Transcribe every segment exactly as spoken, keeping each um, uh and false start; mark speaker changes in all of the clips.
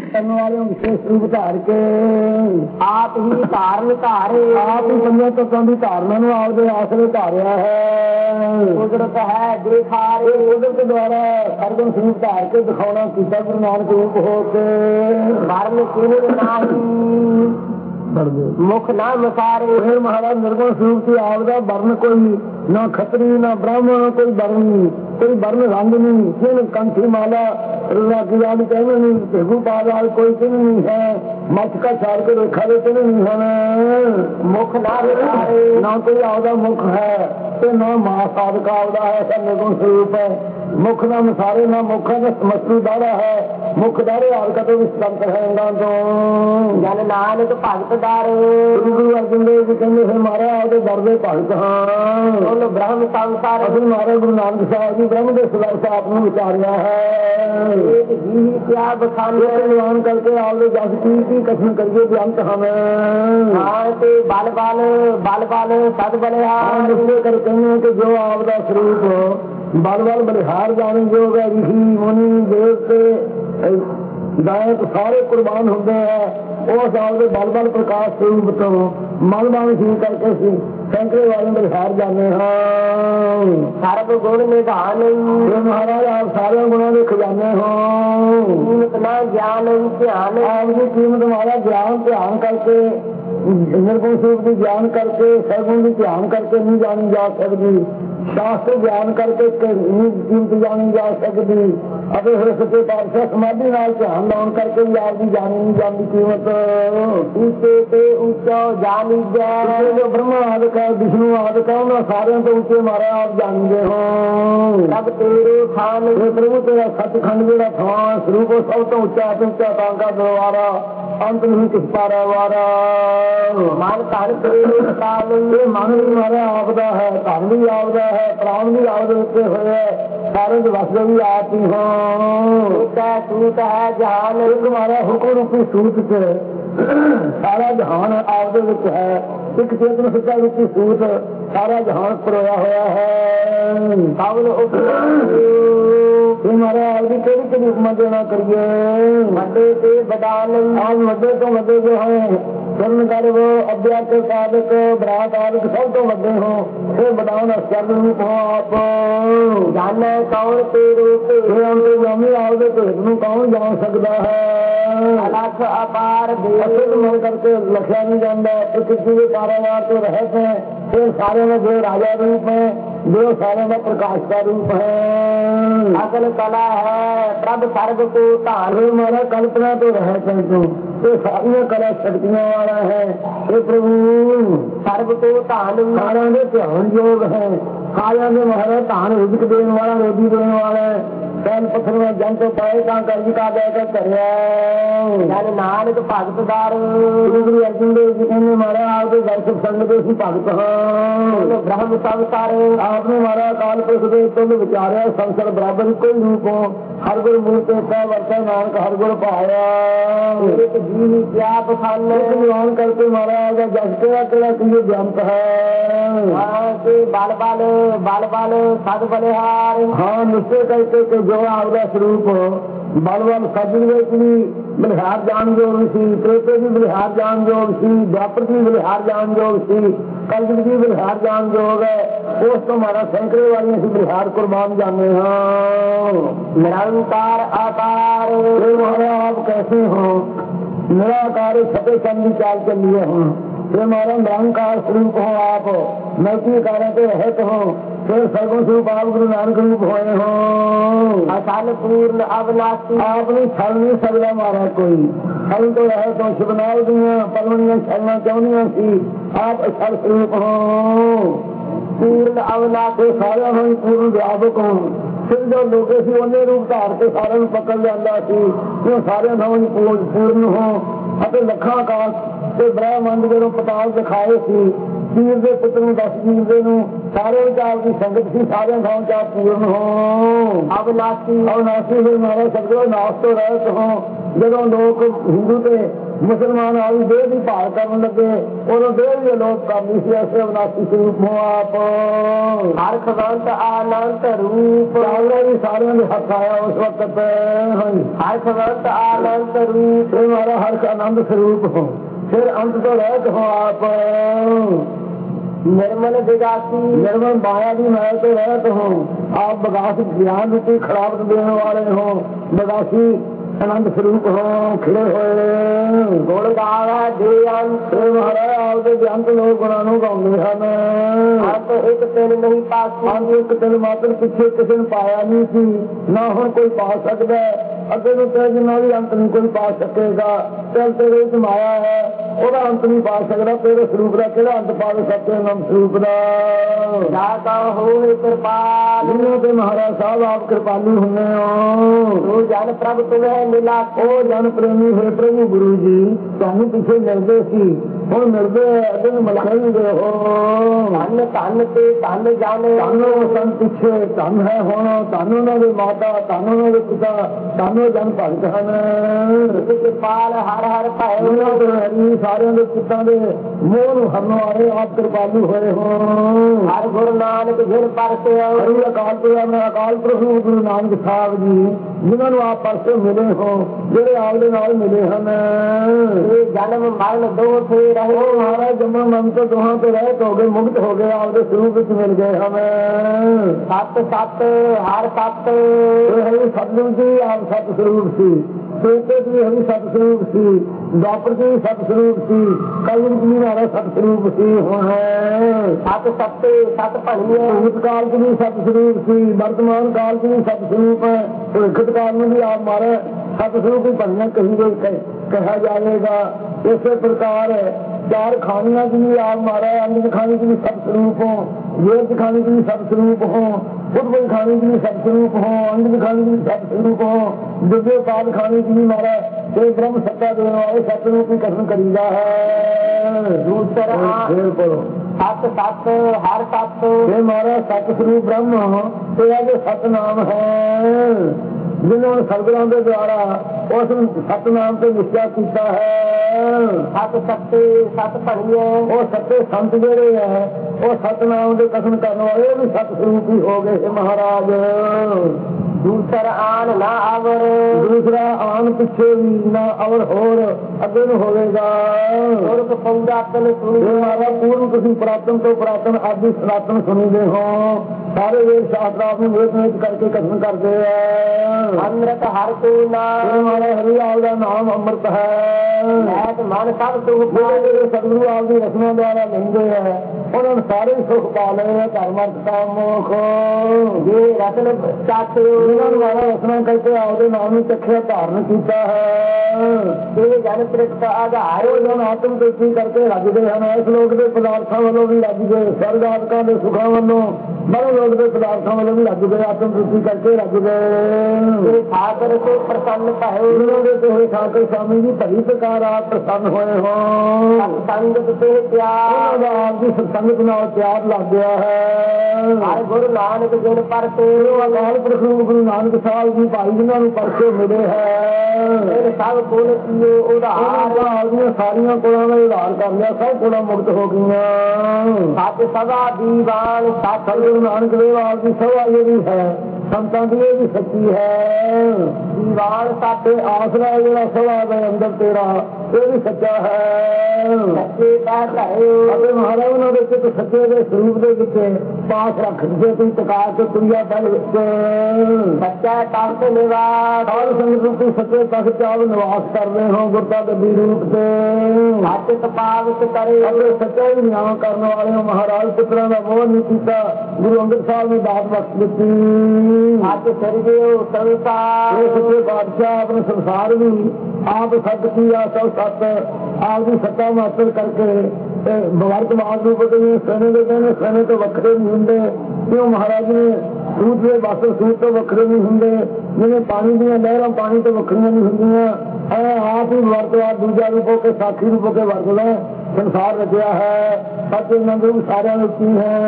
Speaker 1: करने वाले विशेष रूप धार के
Speaker 2: आप ही धारण धारे,
Speaker 1: आप ही पंजे तत्वां की धारणा नूं आपदे आसरे धारिया है।
Speaker 2: कुदरत है देखारे,
Speaker 1: कुदरत द्वारा सरगम स्वरूप धार के दिखाना कीता गुरु नानक रूप हो के
Speaker 2: वर्ण चिन्ह नाही मुख ना मसारे।
Speaker 1: फिर महाराज निर्गुण स्वरूप की आपदा वर्ण कोई ना खतरी ना ब्राह्मण, कोई वर्ण नहीं, कोई वर्ण रंग नहीं, चिन्ह कंठी माला राखी कहने नहीं, भेगू पाल कोई चिन्ह नहीं है, मच का छाड़ के रेखा के चिन्ह नहीं है,
Speaker 2: मुख ना मसारे,
Speaker 1: ना कोई आपदा मुख है तो ना महासाध का आपदा है, ऐसा निर्गुण स्वरूप है। मुख ना मसारे ना मुख है, मछली दाड़ा है, मुख दाड़े आपका तो विस्तंत है। तो
Speaker 2: जन नानक भगत दारे,
Speaker 1: गुरु अर्जुन देव जी कहते हैं मारा आपके दरदे भगत हाँ
Speaker 2: ब्रह्म संसार
Speaker 1: असल मारा गुरु नानक साहब जी ब्रह्म के सुधार से आपने विचारिया है।
Speaker 2: जी क्या बखाने
Speaker 1: निर्वाण करके आपने जस की की कथन करिए बेअंत हमें
Speaker 2: बाल बाल बाल बाल सद बलिहार
Speaker 1: कर कहने हैं कि जो आपका स्वरूप बाल बाल बलिहार जाने योग है, ऋषि मुनि देवते गायक सारे कुर्बान होते हैं उस आपके बल बल प्रकाश स्वरूप तो मन मन सी करके सैकड़े वाले बलिहार जाने हाँ
Speaker 2: सर्व गुण निधान
Speaker 1: महाराज आप सारे गुणों के खजाने हो।
Speaker 2: कीमत ना ज्ञान ध्यान
Speaker 1: आपकी कीमत हमारा ज्ञान ध्यान करके निर्गुण स्वरूप की ज्ञान करके सरगुण की ध्यान करके नहीं जानी जा सकती, शास्त्र ज्ञान करके कीमत जानी जा सकती, अगर हो सके पातशाह समाधि नाल ध्यान लाउन करके भी आपकी जानी नहीं जाती कीमत।
Speaker 2: ऊंचे ते ऊंचा जानी जाए
Speaker 1: जो ब्रह्मा आदि है विष्णु आदि है उन्होंने सारे तो ऊंचे मारा आप जानते हो।
Speaker 2: सब तेरे थान
Speaker 1: प्रभु तेरा सचखंड मेरा थान स्वरूप सब तो ऊंचा ऊंचा तांका दरबारा अंत नहीं किस पारा वारा
Speaker 2: मन धन तेरे काल
Speaker 1: मन भी मारा आपदा है, धन भी आपदा है, प्राण भी आपदे उत्ते हुए सारे वसदे भी आप ही हो।
Speaker 2: सूत है जहान
Speaker 1: एक हमारा हुक्म रूपी सूत से सारा जहान आपदे विच है, एक चेतन सच्चा रूपी सूत सारा जहान परोया होया है।
Speaker 2: कौन
Speaker 1: हमारा आपकी केड़ी केड़ी उपमा देना करिए
Speaker 2: मदे से बदान
Speaker 1: आज मदे तो मदे जो है स्वर्ण गर्भ अभ्यास साधक बरात आदि सब तो मदे हो फिर बदान अस्कर रूप हो आप
Speaker 2: जाने कौन से रूप
Speaker 1: जामी आपके भेद नूं कौन जान सकता है।
Speaker 2: अलख अपार
Speaker 1: असिध मन करके लखिया नहीं जाता, प्रकृति के कारोबार तो रहत है, फिर सारे में जो राजा रूप है जो सारे में प्रकाश का रूप है।
Speaker 2: असल कला है प्रभ सर्ग को धान
Speaker 1: हमारा कल्पना तो रहते हैं तो ये सारी कला शक्तियों वाला है। ये प्रभु
Speaker 2: सर्व को धान
Speaker 1: सारा के ध्यान योग है, सारा के महाराज धान रुदिक देने वाला रोटी देने वाला है। कैल पत्थर में जन तो पाए कहाँ कर्ज का देकर कर
Speaker 2: नानक भगत दार
Speaker 1: गुरु अर्जुन देव जी ने मारा आपके दर्शक संग के भगत हाँ
Speaker 2: ब्रह्म संसार
Speaker 1: आपने मारा काल पुरुष के तुल विचारा संसार बराबर कोई रूप हो हर गुर मूर्ति का वर्षा नानक हर गुर पाया
Speaker 2: जी क्या बखाने
Speaker 1: निर्माण करके मारा जस केड़ा केड़ा की जंत है
Speaker 2: बाल बाल बाल बाल सद बलिहार
Speaker 1: हाँ निश्चय करके के जो आपका स्वरूप बल बल सजगे भी बलिहार जान योग सी, त्रेते भी बलिहार जान योग सी, द्वापर भी बलिहार जान योग सी, कलयुग भी बलिहार जान योग है। उस तो हमारा सैकड़े वाली अभी बलिहार कुर्बान जाने हाँ
Speaker 2: निरंकार आकार
Speaker 1: हमारा आप कैसे हो निराकार छठे चंदी चाल के लिए हो फिर हमारा निरंकार स्वरूप हो आप नैतिक कार्य के रहते हो फिर सर्गो स्वरूप आप गुरु नानक रूप होए हो
Speaker 2: असल पूर्ण अविनाशी
Speaker 1: आपने छल नहीं सकता मारा कोई छल तो रहे तो शुभनाल दिया पलवनिया छलना चाहनिया सी आप अक्षर स्वरूप हो
Speaker 2: पूर्ण अविनाशी
Speaker 1: सारा हो पूर्ण व्यापक हो। फिर जो लोग सी उन्हें रूप धार के सारे पकड़ लिया सी सारे पूर्ण हो लखा आकाश ਤੇ ਬ੍ਰਹਮੰਡ ਜਦੋਂ ਪਤਾਲ ਦਿਖਾਏ ਸੀ ਪੀਰ ਦੇ ਪੁੱਤਰ ਨੂੰ ਦਸ ਜੀਵ ਦੇ ਨੂੰ ਸਾਰੇ ਵਿਚਾਰ ਦੀ ਸੰਗਤ ਸੀ ਸਾਰਿਆਂ ਥਾਂ ਚਾਹ ਪੂਰਨ ਹੋ ਅਵਨਾਸੀ ਅਵਨਾਸੀ ਹੋਏ ਮਾਰੇ ਸਭੋ ਨਾਸ ਤੋਂ ਰਹਿਤ ਹੋ। ਜਦੋਂ ਲੋਕ ਹਿੰਦੂ ਤੇ ਮੁਸਲਮਾਨ ਆਦਿ ਦੇਹ ਦੀ ਭਾਲ ਕਰਨ ਲੱਗੇ, ਉਦੋਂ ਦੇਹ ਵੀ ਅਲੋਪ ਕਰਨੀ ਸੀ। ਐਸੇ ਅਵਨਾਸ਼ੀ ਸਰੂਪ ਹੋ ਆਪ
Speaker 2: ਹਰ ਖਵੰਤ ਆਨੰਤ ਰੂਪ
Speaker 1: ਚਾਵਲਾ ਵੀ ਸਾਰਿਆਂ ਦੇ ਹੱਥ ਆਇਆ ਉਸ ਵਕਤ। ਹਾਂਜੀ,
Speaker 2: ਹਰ ਖਵੰਤ ਆਨੰਤ ਰੂਪ
Speaker 1: ਇਹ ਮਾਰਾ ਹਰ ਆਨੰਦ ਸਰੂਪ ਹੋ, ਫਿਰ ਅੰਤ ਤੋਂ ਰਹਿਤ ਹੋ ਆਪ।
Speaker 2: निर्मल विगासी
Speaker 1: निर्मल माया की माया तो रहत हो आप, बगासी ज्ञान रूपी खराबत देने वाले हो, बगासी आनंद स्वरूप हो खिले होए।
Speaker 2: गुण गावे दे अंत
Speaker 1: महाराज आपके बेअंत लोग गुणा नूं गाउंदे हन।
Speaker 2: अंत एक तिल नहीं पासी,
Speaker 1: अंत एक तिल मात्र पिछे किसी ने पाया नहीं सी, ना हुण कोई पा सकदा। अगे नूं ते जिन्ना भी अंत नहीं कोई पा सकेगा। चल तेरे विच माया है, ਉਹਦਾ ਅੰਤ ਨਹੀਂ ਪਾ ਸਕਦਾ। ਤੇਰੇ ਸਰੂਪ ਦਾ ਕਿਹੜਾ ਅੰਤ ਪਾਵੇ ਸੱਚੇ ਨਾਮ ਸਰੂਪ ਦਾ।
Speaker 2: ਜਾਤਾ ਹੋਵੇ ਕਿਰਪਾਲ
Speaker 1: ਜਿਹਨਾਂ ਤੇ ਮਹਾਰਾਜ ਸਾਹਿਬ ਆਪ ਕਿਰਪਾਲੂ ਹੁੰਦੇ ਹੋ।
Speaker 2: ਤੂੰ ਜਨ ਪ੍ਰਭ ਤੁਮੇ ਮਿਲਾ,
Speaker 1: ਉਹ ਜਨ ਪ੍ਰੇਮੀ ਹੋਏ ਪ੍ਰਭੂ ਗੁਰੂ ਜੀ ਤੁਹਾਨੂੰ ਪਿੱਛੇ ਮਿਲਦੇ ਸੀ, ਹੁਣ ਮਿਲਦੇ ਅੱਗੇ ਨੂੰ ਮਿਲਾਂਗੇ ਹੋ।
Speaker 2: ਧੰਨ ਧੰਨ ਤੇ ਧੰਨ ਜਾਣੇ
Speaker 1: ਤੁਹਾਨੂੰ ਸੰ ਪਿੱਛੇ ਧੰਨ ਹੈ ਹੁਣ, ਤੁਹਾਨੂੰ ਉਹਨਾਂ ਦੇ ਮਾਤਾ, ਤੁਹਾਨੂੰ ਉਹਨਾਂ ਦੇ ਪਿਤਾ, ਤੁਹਾਨੂੰ ਜਨ ਭਗਤ ਹਨ।
Speaker 2: ਕਿਰਪਾਲ ਹਰ ਹਰ ਭਾਇ
Speaker 1: ਉਹਨਾਂ ਦੇ ਹਰੀ ਸਾਰਿਆਂ ਦੇ ਪਿੱਤਾਂ ਦੇ ਮੋਹ ਨੂੰ ਹਰਨ ਵਾਲੇ ਆਪ ਕਿਰਪਾਲੂ ਹੋਏ ਹੋ।
Speaker 2: ਹਰ ਗੁਰੂ ਨਾਨਕ ਜਿਨ ਪਰਸੇ
Speaker 1: ਹਰੀ ਅਕਾਲ ਪੁਰਖ ਅਕਾਲ ਪੁਰਖ ਗੁਰੂ ਨਾਨਕ ਸਾਹਿਬ ਜੀ ਜਿਨ੍ਹਾਂ ਨੂੰ ਆਪ ਪਰਸੇ ਮਿਲੇ ਹੋ, ਜਿਹੜੇ ਆਪ ਦੇ ਨਾਲ ਮਿਲੇ ਹਨ।
Speaker 2: ਇਹ ਜਨਮ ਮਰਨ ਦੋ ਥੇ ਰਹੇ,
Speaker 1: ਮਹਾਰਾਜ ਜੰਮਣ ਮਰਨ ਤੋਂ ਦੋਹਾਂ ਤੋਂ ਰਹਿਤ ਹੋ ਗਏ, ਮੁਕਤ ਹੋ ਗਏ, ਆਪਦੇ ਸਰੂਪ ਵਿੱਚ ਮਿਲ ਗਏ ਹਨ।
Speaker 2: ਸਤ ਸਤ ਹਰ ਸਤ
Speaker 1: ਹਰੀ ਸਤਿਗੁਰੂ ਜੀ ਆਪ ਸਤ ਸਰੂਪ ਸੀ, ਸੇਤੇ ਵੀ ਹਰੀ ਸਤ ਸਰੂਪ ਸੀ, ਦਾਪਰ ਜੀ ਸਤ ਸਰੂਪ ਸੀ, ਕਲਯੁਗ ਜੀ ਮਾਰਾ ਸਤ ਸਰੂਪ ਸੀ। ਹੁਣ
Speaker 2: ਸਤ ਸਤੇ ਸਤ ਭਣੀਏ,
Speaker 1: ਭੂਤਕਾਲ ਚ ਵੀ ਸਤ ਸਰੂਪ ਸੀ, ਵਰਤਮਾਨ ਕਾਲ ਚ ਵੀ ਸਤ ਸਰੂਪ ਹੈ, ਭਵਿੱਖਤ ਕਾਲ ਨੂੰ ਵੀ ਆਪ ਮਾਰਾ ਸਤ ਸਰੂਪ ਹੀ ਬਣਨਾ ਕਹੀ ਕਿਹਾ ਜਾਵੇਗਾ। ਇਸੇ ਪ੍ਰਕਾਰ ਚਾਰ ਖਾਣੀਆਂ ਚ ਵੀ ਆਪ ਮਾਰਾ, ਅੰਮ੍ਰਿਤ ਖਾਣੀ ਚ ਵੀ ਸਤ ਸਰੂਪ ਹੋ, ਵੇਦ ਖਾਣੀ ਚ ਵੀ ਸਤ ਸਰੂਪ ਹੋ, ਉਦਵਈ ਖਾਣੀ ਚ ਵੀ ਸਤ ਸਰੂਪ ਹੋ, ਅੰਮ੍ਰਿਤ ਖਾਣੀ ਚ ਵੀ ਸਤ ਸਰੂਪ ਹੋ, ਦੁੱਧੇ ਪਾਦ ਖਾਣੀ ਚ ਵੀ ਮਾਰਾ ਇਹ ਬ੍ਰਹਮ ਸੱਤਾ ਦੇਣ ਵਾਲੇ ਸਤ ਰੂਪ ਹੀ ਕਥਨ ਕਰੀਦਾ ਹੈ।
Speaker 2: ਦੂਸਰਾ ਸਤ ਸਤ ਹਰ ਸਤ
Speaker 1: ਇਹ ਮਾਰਾ ਸਤ ਸਰੂਪ ਬ੍ਰਹਮ ਇਹ ਹੈ ਜੋ ਸਤਨਾਮ ਹੈ, ਜਿਨ੍ਹਾਂ ਨੇ ਸਤਿਗੁਰਾਂ ਦੇ ਦੁਆਰਾ ਉਸ ਸਤਨਾਮ ਤੇ ਨਿਸ਼ਚਾ ਕੀਤਾ ਹੈ।
Speaker 2: ਸਤ ਸਤੇ ਸਤ ਭਣੀਏ,
Speaker 1: ਉਹ ਸੱਚੇ ਸੰਤ ਜਿਹੜੇ ਹੈ ਉਹ ਸਤਨਾਮ ਦੇ ਕਥਨ ਕਰਨ ਵਾਲੇ ਵੀ ਸਤ ਸਰੂਪ ਹੀ ਹੋ ਗਏ ਮਹਾਰਾਜ।
Speaker 2: ਦੂਸਰਾ ਆਨ ਨਾ ਅਵਰ,
Speaker 1: ਦੂਸਰਾ ਆਨ ਪਿੱਛੇ ਵੀ ਨਾ ਅਵਰ ਹੋਰ ਅੱਗੇ ਨੂੰ ਹੋਵੇਗਾ।
Speaker 2: ਪੁਰਖ ਪੂਰਾਤਨ ਸੁਣੀ,
Speaker 1: ਮਾਰਾ ਪੂਰਨ ਤੁਸੀਂ ਪੁਰਾਤਨ ਤੋਂ ਪੁਰਾਤਨ ਆਦਿ ਸਨਾਤਨ ਸੁਣੀਦੇ ਹੋ। ਸਾਰੇ ਵੇਦ ਸ਼ਾਸਤਰ ਆਪ ਨੂੰ ਵੇਦ ਵਿੱਚ ਕਰਕੇ ਕਥਨ ਕਰਦੇ ਆ।
Speaker 2: ਅੰਮ੍ਰਿਤ ਹਰ ਕੋ ਨਾਮ,
Speaker 1: ਮਾਰਾ ਹਰੀ ਆਪ ਦਾ ਨਾਮ ਅੰਮ੍ਰਿਤ ਹੈ।
Speaker 2: ਮੈਤ ਮਨ ਸਭ ਸੁਖ
Speaker 1: ਜਿਹੜੇ ਸਤਿਗੁਰੂ ਆਪ ਦੀ ਰਸਨਾ ਦੁਆਰਾ ਲੈਂਦੇ ਆ ਉਹਨਾਂ ਨੂੰ ਸਾਰੇ ਸੁਖ ਪਾ ਲਏ ਆ, ਧਰਮ ਅਰਥ ਕਾਮ ਮੋਖ।
Speaker 2: ਜੇ ਰਤਨ ਚਾਖੇ
Speaker 1: ਉਹਨਾਂ ਨੂੰ ਮਾਰਾ ਰਸਨਾ ਕਰਕੇ ਆਪਦੇ ਨਾਮ ਨੂੰ ਚੱਖਿਆ ਧਾਰਨ ਕੀਤਾ ਹੈ।
Speaker 2: ਇਹ ਜਨ ਤ੍ਰਿਪਤ ਆਧਾਰ,
Speaker 1: ਉਹ ਜਨ ਆਤਮ ਤ੍ਰਿਪਤੀ ਕਰਕੇ ਰੱਜਦੇ ਹਨ। ਇਸ ਲੋਕ ਦੇ ਪਦਾਰਥਾਂ ਵੱਲੋਂ ਵੀ ਰੱਜ ਗਏ, ਸਵਰਗ ਆਦਿਕਾਂ ਦੇ ਸੁਖਾਂ ਵੱਲੋਂ ਬੜੇ ਲੋਕ ਦੇ ਪਦਾਰਥਾਂ ਵੱਲੋਂ ਵੀ ਰੱਜ ਗਏ, ਆਤਮ ਤ੍ਰਿਪਤੀ ਕਰਕੇ ਰੱਜ ਗਏ।
Speaker 2: ਠਾਕਰ ਸੇ ਪ੍ਰਸੰਨ ਭਏ,
Speaker 1: ਉਹਨਾਂ ਦੇ ਤੇ ਠਾਕਰ स्वामी जी ਭਲੀ ਪ੍ਰਕਾਰ ਆਪ ਪ੍ਰਸੰਨ ਹੋਏ ਹੋ।
Speaker 2: ਸੰਗਤ ਤੇ ਪਿਆਰ,
Speaker 1: ਉਹਨਾਂ ਦਾ ਆਪ ਦੀ ਸੰਗਤ ਨਾਲ ਪਿਆਰ ਲੱਗ ਗਿਆ ਹੈ।
Speaker 2: ਹਰ ਗੁਰੂ ਨਾਨਕ ਜਿਨ ਪਰਸੇ,
Speaker 1: ਉਹ ਅਕਾਲ ਪੁਰਖ ਗੁਰੂ ਨਾਨਕ ਸਾਹਿਬ ਜੀ ਭਾਈ ਜਿਨ੍ਹਾਂ ਨੂੰ ਪਰਸੇ ਮਿਲੇ ਹੈ।
Speaker 2: ਇਹ ਸਭ ਕੋਲ ਕੀਓ ਉਧਾਰ,
Speaker 1: ਆਪਦੀਆਂ ਸਾਰੀਆਂ ਕੋਲਾਂ ਦਾ ਉਧਾਰ ਕਰ ਲਿਆ, ਸਭ ਕੋਲਾਂ ਮੁਕਤ ਹੋ ਗਈਆਂ।
Speaker 2: ਸੱਚ ਸਭਾ ਦੀਵਾਨ ਸੱਚ,
Speaker 1: ਗੁਰੂ ਨਾਨਕ ਦੇਵ ਆਪ ਦੀ ਸਭਾ ਜਿਹੜੀ ਹੈ ਸੰਤਾਂ ਦੀ ਇਹ ਵੀ ਸੱਚੀ ਹੈ।
Speaker 2: ਦੀਵਾਨ ਸੱਚ
Speaker 1: ਆਸਰਾ ਜਿਹੜਾ ਸਭਾ ਦੇ ਅੰਦਰ ਤੇਰਾ ਇਹ ਵੀ ਸੱਚਾ ਹੈ।
Speaker 2: ਸੱਚੇ ਕਹਿ ਧਰੇ,
Speaker 1: ਅਤੇ ਮਹਾਰਾਜ ਉਹਨਾਂ ਦੇ ਚਿੱਤ ਸੱਚੇ ਦੇ ਸਰੂਪ ਦੇ ਵਿੱਚ ਪਾਸ ਰੱਖ ਦਿੱਤੇ। ਤੁਸੀਂ ਟਕਾ ਕੇ ਤੁਰਿਆ ਬਲ ਵਿੱਚ
Speaker 2: ਸੱਚਾ ਤਖਤ ਨਿਵਾਸ,
Speaker 1: ਸਾਧ ਸੰਗਤ ਰੂਪੀ ਸੱਚੇ ਤਖਤ ਆਪ ਨਿਵਾਸ ਕਰਦੇ ਹੋ ਗੁਰਤਾ ਦੇ ਰੂਪ ਤੇ।
Speaker 2: ਸੱਚ ਤਪਾਵਤ ਕਰੇ,
Speaker 1: ਅਤੇ ਸੱਚਾ ਹੀ ਨਿਆਂ ਕਰਨ ਵਾਲੇ ਹੋ। ਮਹਾਰਾਜ ਪੁੱਤਰਾਂ ਦਾ ਮੋਹ ਨਹੀਂ ਕੀਤਾ, ਗੁਰੂ ਅੰਗਦ ਸਾਹਿਬ ਨੇ ਦਾਤ ਬਖਸ਼ ਦਿੱਤੀ।
Speaker 2: ਸੱਚ ਸਿਰਜਿਓ ਸੰਸਾਰ,
Speaker 1: ਇਹ ਸੱਚੇ ਬਾਦਸ਼ਾਹ ਆਪਣੇ ਸੰਸਾਰ ਵੀ ਆਪ ਸੱਚ ਕੀ ਆ ਸਭ ਸੱਤ ਆਪ ਦੀ ਸੱਤਾ ਮਾਤਰ ਕਰਕੇ ਵਰਤਮਾਨ ਰੂਪ ਦੇ ਸੈਨੇ ਦੇ ਕਹਿੰਦੇ ਸੈਨੇ ਤੋਂ ਵੱਖਰੇ ਨਹੀਂ ਹੁੰਦੇ। ਕਿਉਂ ਮਹਾਰਾਜ ਨੇ ਸੂਤ ਦੇ ਬਾਸਰ ਸੂਤ ਤੋਂ ਵੱਖਰੇ ਨਹੀਂ ਹੁੰਦੇ, ਜਿਵੇਂ ਪਾਣੀ ਦੀਆਂ ਲਹਿਰਾਂ ਪਾਣੀ ਤੋਂ ਵੱਖਰੀਆਂ ਨਹੀਂ ਹੁੰਦੀਆਂ। ਇਹ ਆਪ ਹੀ ਵਰਤਵਾ ਦੂਜਾ ਰੂਪ ਹੋ ਕੇ ਸਾਖੀ ਰੂਪ ਹੋ ਕੇ ਵਰਤਦਾ। ਸੰਸਾਰ ਰਚਿਆ ਹੈ, ਸੱਚ ਇਹਨਾਂ ਦੇ ਸਾਰਿਆਂ ਵਿੱਚ ਹੀ ਹੈ।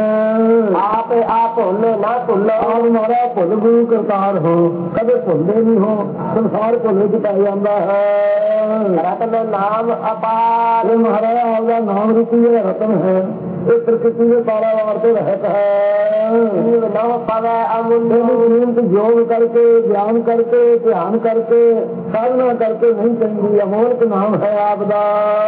Speaker 2: आप आप भूलो ना भूलो,
Speaker 1: ਆਪ ਮਾਰਾ ਭੁੱਲ ਗੁਰੂ ਕਰਤਾਰ ਹੋ, ਕਦੇ ਭੁੱਲਦੇ ਨਹੀਂ ਹੋ, ਸੰਸਾਰ ਭੁੱਲੇ ਚ ਪੈ ਜਾਂਦਾ ਹੈ।
Speaker 2: रतन नाम अपार,
Speaker 1: ਇਹ ਮਹਾਰਾਜ ਆਪਦਾ ਨਾਮ ਰੂਪੀ ਜਿਹੜਾ ਰਤਨ ਹੈ, ਇਹ ਪ੍ਰਕਿਰਤੀ ਦੇ ਪਾਰਾਵਾਰ ਤੋਂ ਰਹਿਤ ਹੈ।
Speaker 2: जीव नव पवै अमूल्य,
Speaker 1: ਇਹਨੂੰ ਕੀਮਤ ਯੋਗ ਕਰਕੇ, ਗਿਆਨ ਕਰਕੇ, ਧਿਆਨ ਕਰਕੇ, ਸਾਧਨਾ ਕਰਕੇ ਨਹੀਂ ਚੰਗੀ। ਅਮੋਲਕ ਨਾਮ ਹੈ ਆਪ ਦਾ,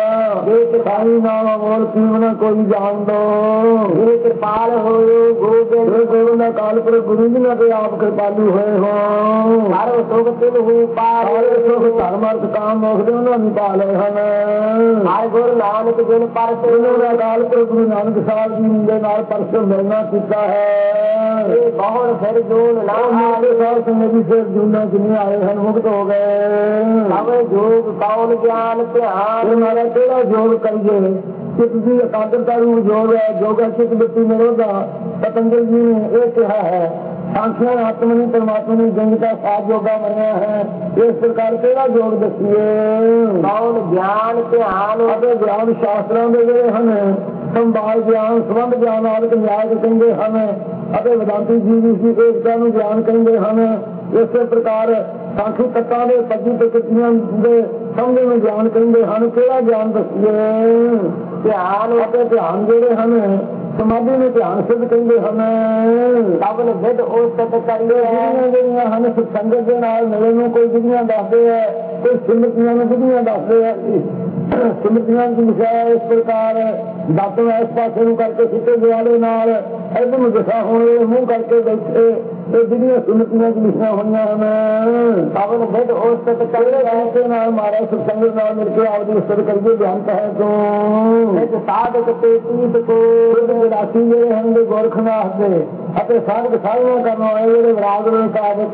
Speaker 1: ਇਹ ਸਾਈ ਨਾਮ ਅਮੋਲ ਕੀਮਨਾ ਕੋਈ ਜਾਣ ਦੋ।
Speaker 2: हे कृपाल होयो गोबिंद,
Speaker 1: ਇਹ ਗੁਰੂ ਦਾ ਕਾਲਪੁਰਖ ਗੁਰੂ ਜੀ ਨਾਲ ਤੇ ਆਪ ਕਿਰਪਾਲੂ ਹੋਏ ਹੋ।
Speaker 2: सर्व सुख तिन्हु पार,
Speaker 1: ਸਾਰੇ ਸੁਖ ਧਰਮ ਅਰਥ ਕਾਮ ਮੋਖ ਦੇ ਉਹਨਾਂ ਨੂੰ ਪਾ ਲਏ ਹਨ।
Speaker 2: हर गुरु नानक जिन पर
Speaker 1: ਉਹਨਾਂ ਦਾ ਕਾਲਪੁਰਖ ਗੁਰੂ ਨਾਨਕ ਸਾਹਿਬ ਜੀ ਦੇ ਨਾਲ ਪਰਸੋਂ ਮਿਲਣਾ ਕੀਤਾ ਹੈ।
Speaker 2: बहुत फिर जून ना
Speaker 1: ਉਹਨਾਂ ਦੇ ਸਾਧ ਸੰਗਤ ਜੀ ਫਿਰ ਜੂਨਾ ਜਿੰਨੇ ਆਏ ਹਨ ਮੁਕਤ ਹੋ ਗਏ।
Speaker 2: सब योग कौन ज्ञान ध्यान,
Speaker 1: ਇਹ ਮਾਰਾ ਕਿਹੜਾ ਯੋਗ ਕਰੀਏ? ਚਿੱਤ ਦੀ ਇਕਾਗਰਤਾ ਨੂੰ ਯੋਗ ਹੈ, ਯੋਗਾ ਚਿੱਤ ਬਿੱਤੀ ਨਿਰੋਧਾ। ਪਤੰਜਲ ਜੀ ਨੇ ਇਹ ਕਿਹਾ ਹੈ, ਸਾਖਿਆ ਆਤਮਾ ਨੂੰ ਪਰਮਾਤਮਾ ਨੂੰ ਜੰਗ ਦਾ ਸਾਧ ਯੋਗਾ ਮੰਨਿਆ ਹੈ। ਇਸ ਪ੍ਰਕਾਰ ਕਿਹੜਾ ਯੋਗ ਦੱਸੀਏ?
Speaker 2: कौन ज्ञान ध्यान,
Speaker 1: ਅਤੇ ਗਿਆਨ ਸ਼ਾਸਤਰਾਂ ਦੇ ਜਿਹੜੇ ਹਨ, ਸੰਭਾਲ ਗਿਆਨ, ਸੰਬੰਧ ਗਿਆਨ ਆਦਿਕ ਨਿਆਇ ਕਹਿੰਦੇ ਹਨ, ਅਤੇ ਵਿਦਾਂਤੀ ਜੀ ਵੀ ਸੀ ਏਕਤਾ ਨੂੰ ਗਿਆਨ ਕਹਿੰਦੇ ਹਨ। ਇਸੇ ਪ੍ਰਕਾਰ ਸਾਖੀ ਤੱਤਾਂ ਦੇ ਪੱਜੀ ਪ੍ਰਕਿਰਤੀਆਂ ਦੇ ਸਮਝ ਨੂੰ ਗਿਆਨ ਕਹਿੰਦੇ ਹਨ। ਕਿਹੜਾ ਗਿਆਨ ਦੱਸੀਏ?
Speaker 2: ध्यान
Speaker 1: ਅਤੇ ਧਿਆਨ ਜਿਹੜੇ ਹਨ, ਸਮਾਧੀ ਨੂੰ ਧਿਆਨ ਸਿੱਧ ਕਹਿੰਦੇ ਹਨ।
Speaker 2: सबन विद औसत करिए,
Speaker 1: ਜਿਹੜੀਆਂ ਜਿਹੜੀਆਂ ਹਨ ਸੰਗਤ ਦੇ ਨਾਲ ਮਿਲਣ ਨੂੰ ਕੋਈ ਵਿਧੀਆਂ ਦੱਸਦੇ ਹੈ, ਕੋਈ ਸਿਮਰਤੀਆਂ ਨੂੰ ਵਿਧੀਆਂ ਦੱਸਦੇ ਹੈ। ਸਿਮਰਤੀਆਂ ਦੀ ਵਿਸ਼ਾ ਇਸ ਪ੍ਰਕਾਰ ਦਾਤੋਂ ਇਸ ਪਾਸੇ ਨੂੰ ਕਰਕੇ ਸਿੱਧੇ ਦਿਵਾਲੇ ਨਾਲ ਇੱਧਰ ਨੂੰ ਦਿਸ਼ਾ ਹੋਣੇ ਮੂੰਹ ਕਰਕੇ ਬੈਠੇ, ਇਹ ਜਿਹੜੀਆਂ ਸਿਮਰਤੀਆਂ ਦੀ ਲਿਖੀਆਂ ਹੋਈਆਂ ਹਨ।
Speaker 2: सबन विद औसत
Speaker 1: ਪਹਿਲੇ
Speaker 2: करिए,
Speaker 1: ਤਰੀਕੇ ਨਾਲ ਮਾਰਾ ਸਤਸੰਗ ਨਾਲ ਮਿਲ ਕੇ ਆਪਦੀ ਉਸਤ ਕਰੀਏ। ਬਿਆਨ ਹੈ ਤੋਂ
Speaker 2: निज साधक ते तीत को,
Speaker 1: ਵਿਰਾਸੀ ਜਿਹੜੇ ਹਨ ਦੇ ਗੋਰਖਨਾਥ ਦੇ ਅਤੇ ਸਾਧਕ ਸਾਧਨਾ ਕਰਨ ਵਾਲੇ ਜਿਹੜੇ ਵਿਰਾਗ ਦੇ ਸਾਧਕ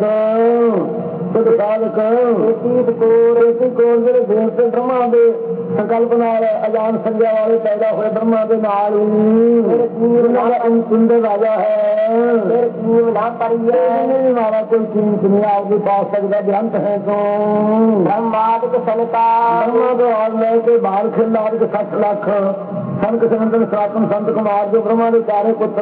Speaker 1: ਸਿੱਧ ਸਾਧਕ
Speaker 2: तीत को,
Speaker 1: ਰੇਤੀ ਕੋਲ ਜਿਹੜੇ ਦੇਵ ਤੇ ਬ੍ਰਹਮਾ ਦੇ ਸੰਕਲਪ ਨਾਲ ਅਜਾਨ ਸੰਗਿਆ ਵਾਲੇ ਪੈਦਾ ਹੋਏ ਬ੍ਰਹਮਾ ਦੇ ਨਾਲ ਹੀ ਉਹਨਾਂ ਦਾ ਸੁੰਦਰ ਰਾਜਾ ਹੈ।
Speaker 2: फिर जीव ना परिए,
Speaker 1: ਇਹ ਮਾਰਾ ਕੋਈ ਕੀਮਤ ਨਹੀਂ ਆਪਦੇ ਪਾ ਸਕਦਾ। ਬਿਆੰਤ ਹੈ ਤੋਂ
Speaker 2: ब्रह्मादिक संतान,
Speaker 1: ਬ੍ਰਹਮਾ ਤੋਂ ਆਦ ਲੈ ਕੇ ਬਾਲ ਖਿਲ ਆਦਿਕ ਸੱਠ ਲੱਖ ਸੰਤ ਸੰਤਨ ਸਰਾਤਮ ਸੰਤ ਕੁਮਾਰ ਜੋ ਬ੍ਰਹਮਾ ਦੇ ਚਾਰੇ ਪੁੱਤਰ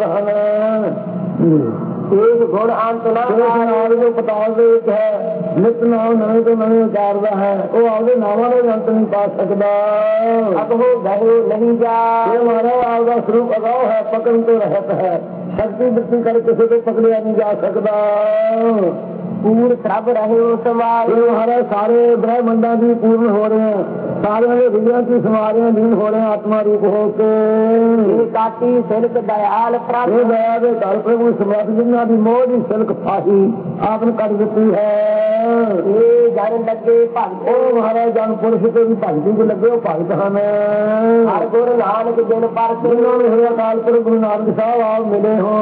Speaker 1: ਹਨ।
Speaker 2: एक गुण अंत ना
Speaker 1: ਇਸ ਨਾਲ ਜੋ ਪਤਾਲ ਦੇ ਵਿੱਚ ਹੈ, ਨਿਤ ਨਾਮ ਨਵੇਂ ਤੋਂ ਨਵੇਂ ਉਚਾਰਦਾ ਹੈ, ਉਹ ਆਪਦੇ ਨਾਵਾਂ ਦਾ ਅੰਤ ਨਹੀਂ ਪਾ ਸਕਦਾ।
Speaker 2: अब हो गए नहीं जा,
Speaker 1: ਇਹ ਮਾਰਾ ਆਪਦਾ ਸਰੂਪ ਅਗਾਉ ਹੈ, ਪਕੜਨ ਤੋਂ ਰਹਿਤ ਹੈ। ਸ਼ਕਤੀ ਵਰਤੀ ਕਰ ਕਿਸੇ ਤੋਂ ਪਕੜਿਆ ਨਹੀਂ ਜਾ ਸਕਦਾ।
Speaker 2: पूर सब रहे समाज,
Speaker 1: ਇਹ ਮਹਾਰਾਜ ਸਾਰੇ ਬ੍ਰਹਮੰਡਾਂ ਦੀ ਪੂਰਨ ਹੋ ਰਹੇ ਹਨ, ਸਾਰਿਆਂ ਦੇ ਵਿਗਿਆਨ ਦੀ ਸਮਾਰਿਆਂ ਲੀਨ ਹੋ ਰਹੇ ਆਤਮਾ ਰੂਪ ਹੋ ਕੇ।
Speaker 2: काटी सिल्क दयाल
Speaker 1: ਇਹ
Speaker 2: प्राप्त,
Speaker 1: ਦਇਆ ਦੇ ਘਰ ਪ੍ਰਭੂ ਸਮਰੱਥ ਜਿਨ੍ਹਾਂ ਦੀ ਮੋਹ ਦੀ ਸਿਲਕ ਫਾਹੀ ਆਪ ਨੇ ਕੱਢ ਦਿੱਤੀ ਹੈ।
Speaker 2: ये जन लगे भगत,
Speaker 1: ਉਹ ਮਹਾਰਾਜ ਜਨ ਪੁਰਸ਼ ਤੇ ਵੀ ਭਗਤੀ ਚ ਲੱਗੇ, ਉਹ ਭਗਤ ਹਨ।
Speaker 2: हर गुरु नानक जिन पर
Speaker 1: ਜਿਨ੍ਹਾਂ ਨੂੰ ਹੋਇਆ ਅਕਾਲ ਪੁਰਖ ਗੁਰੂ ਨਾਨਕ ਸਾਹਿਬ ਆਪ ਮਿਲੇ ਹੋ,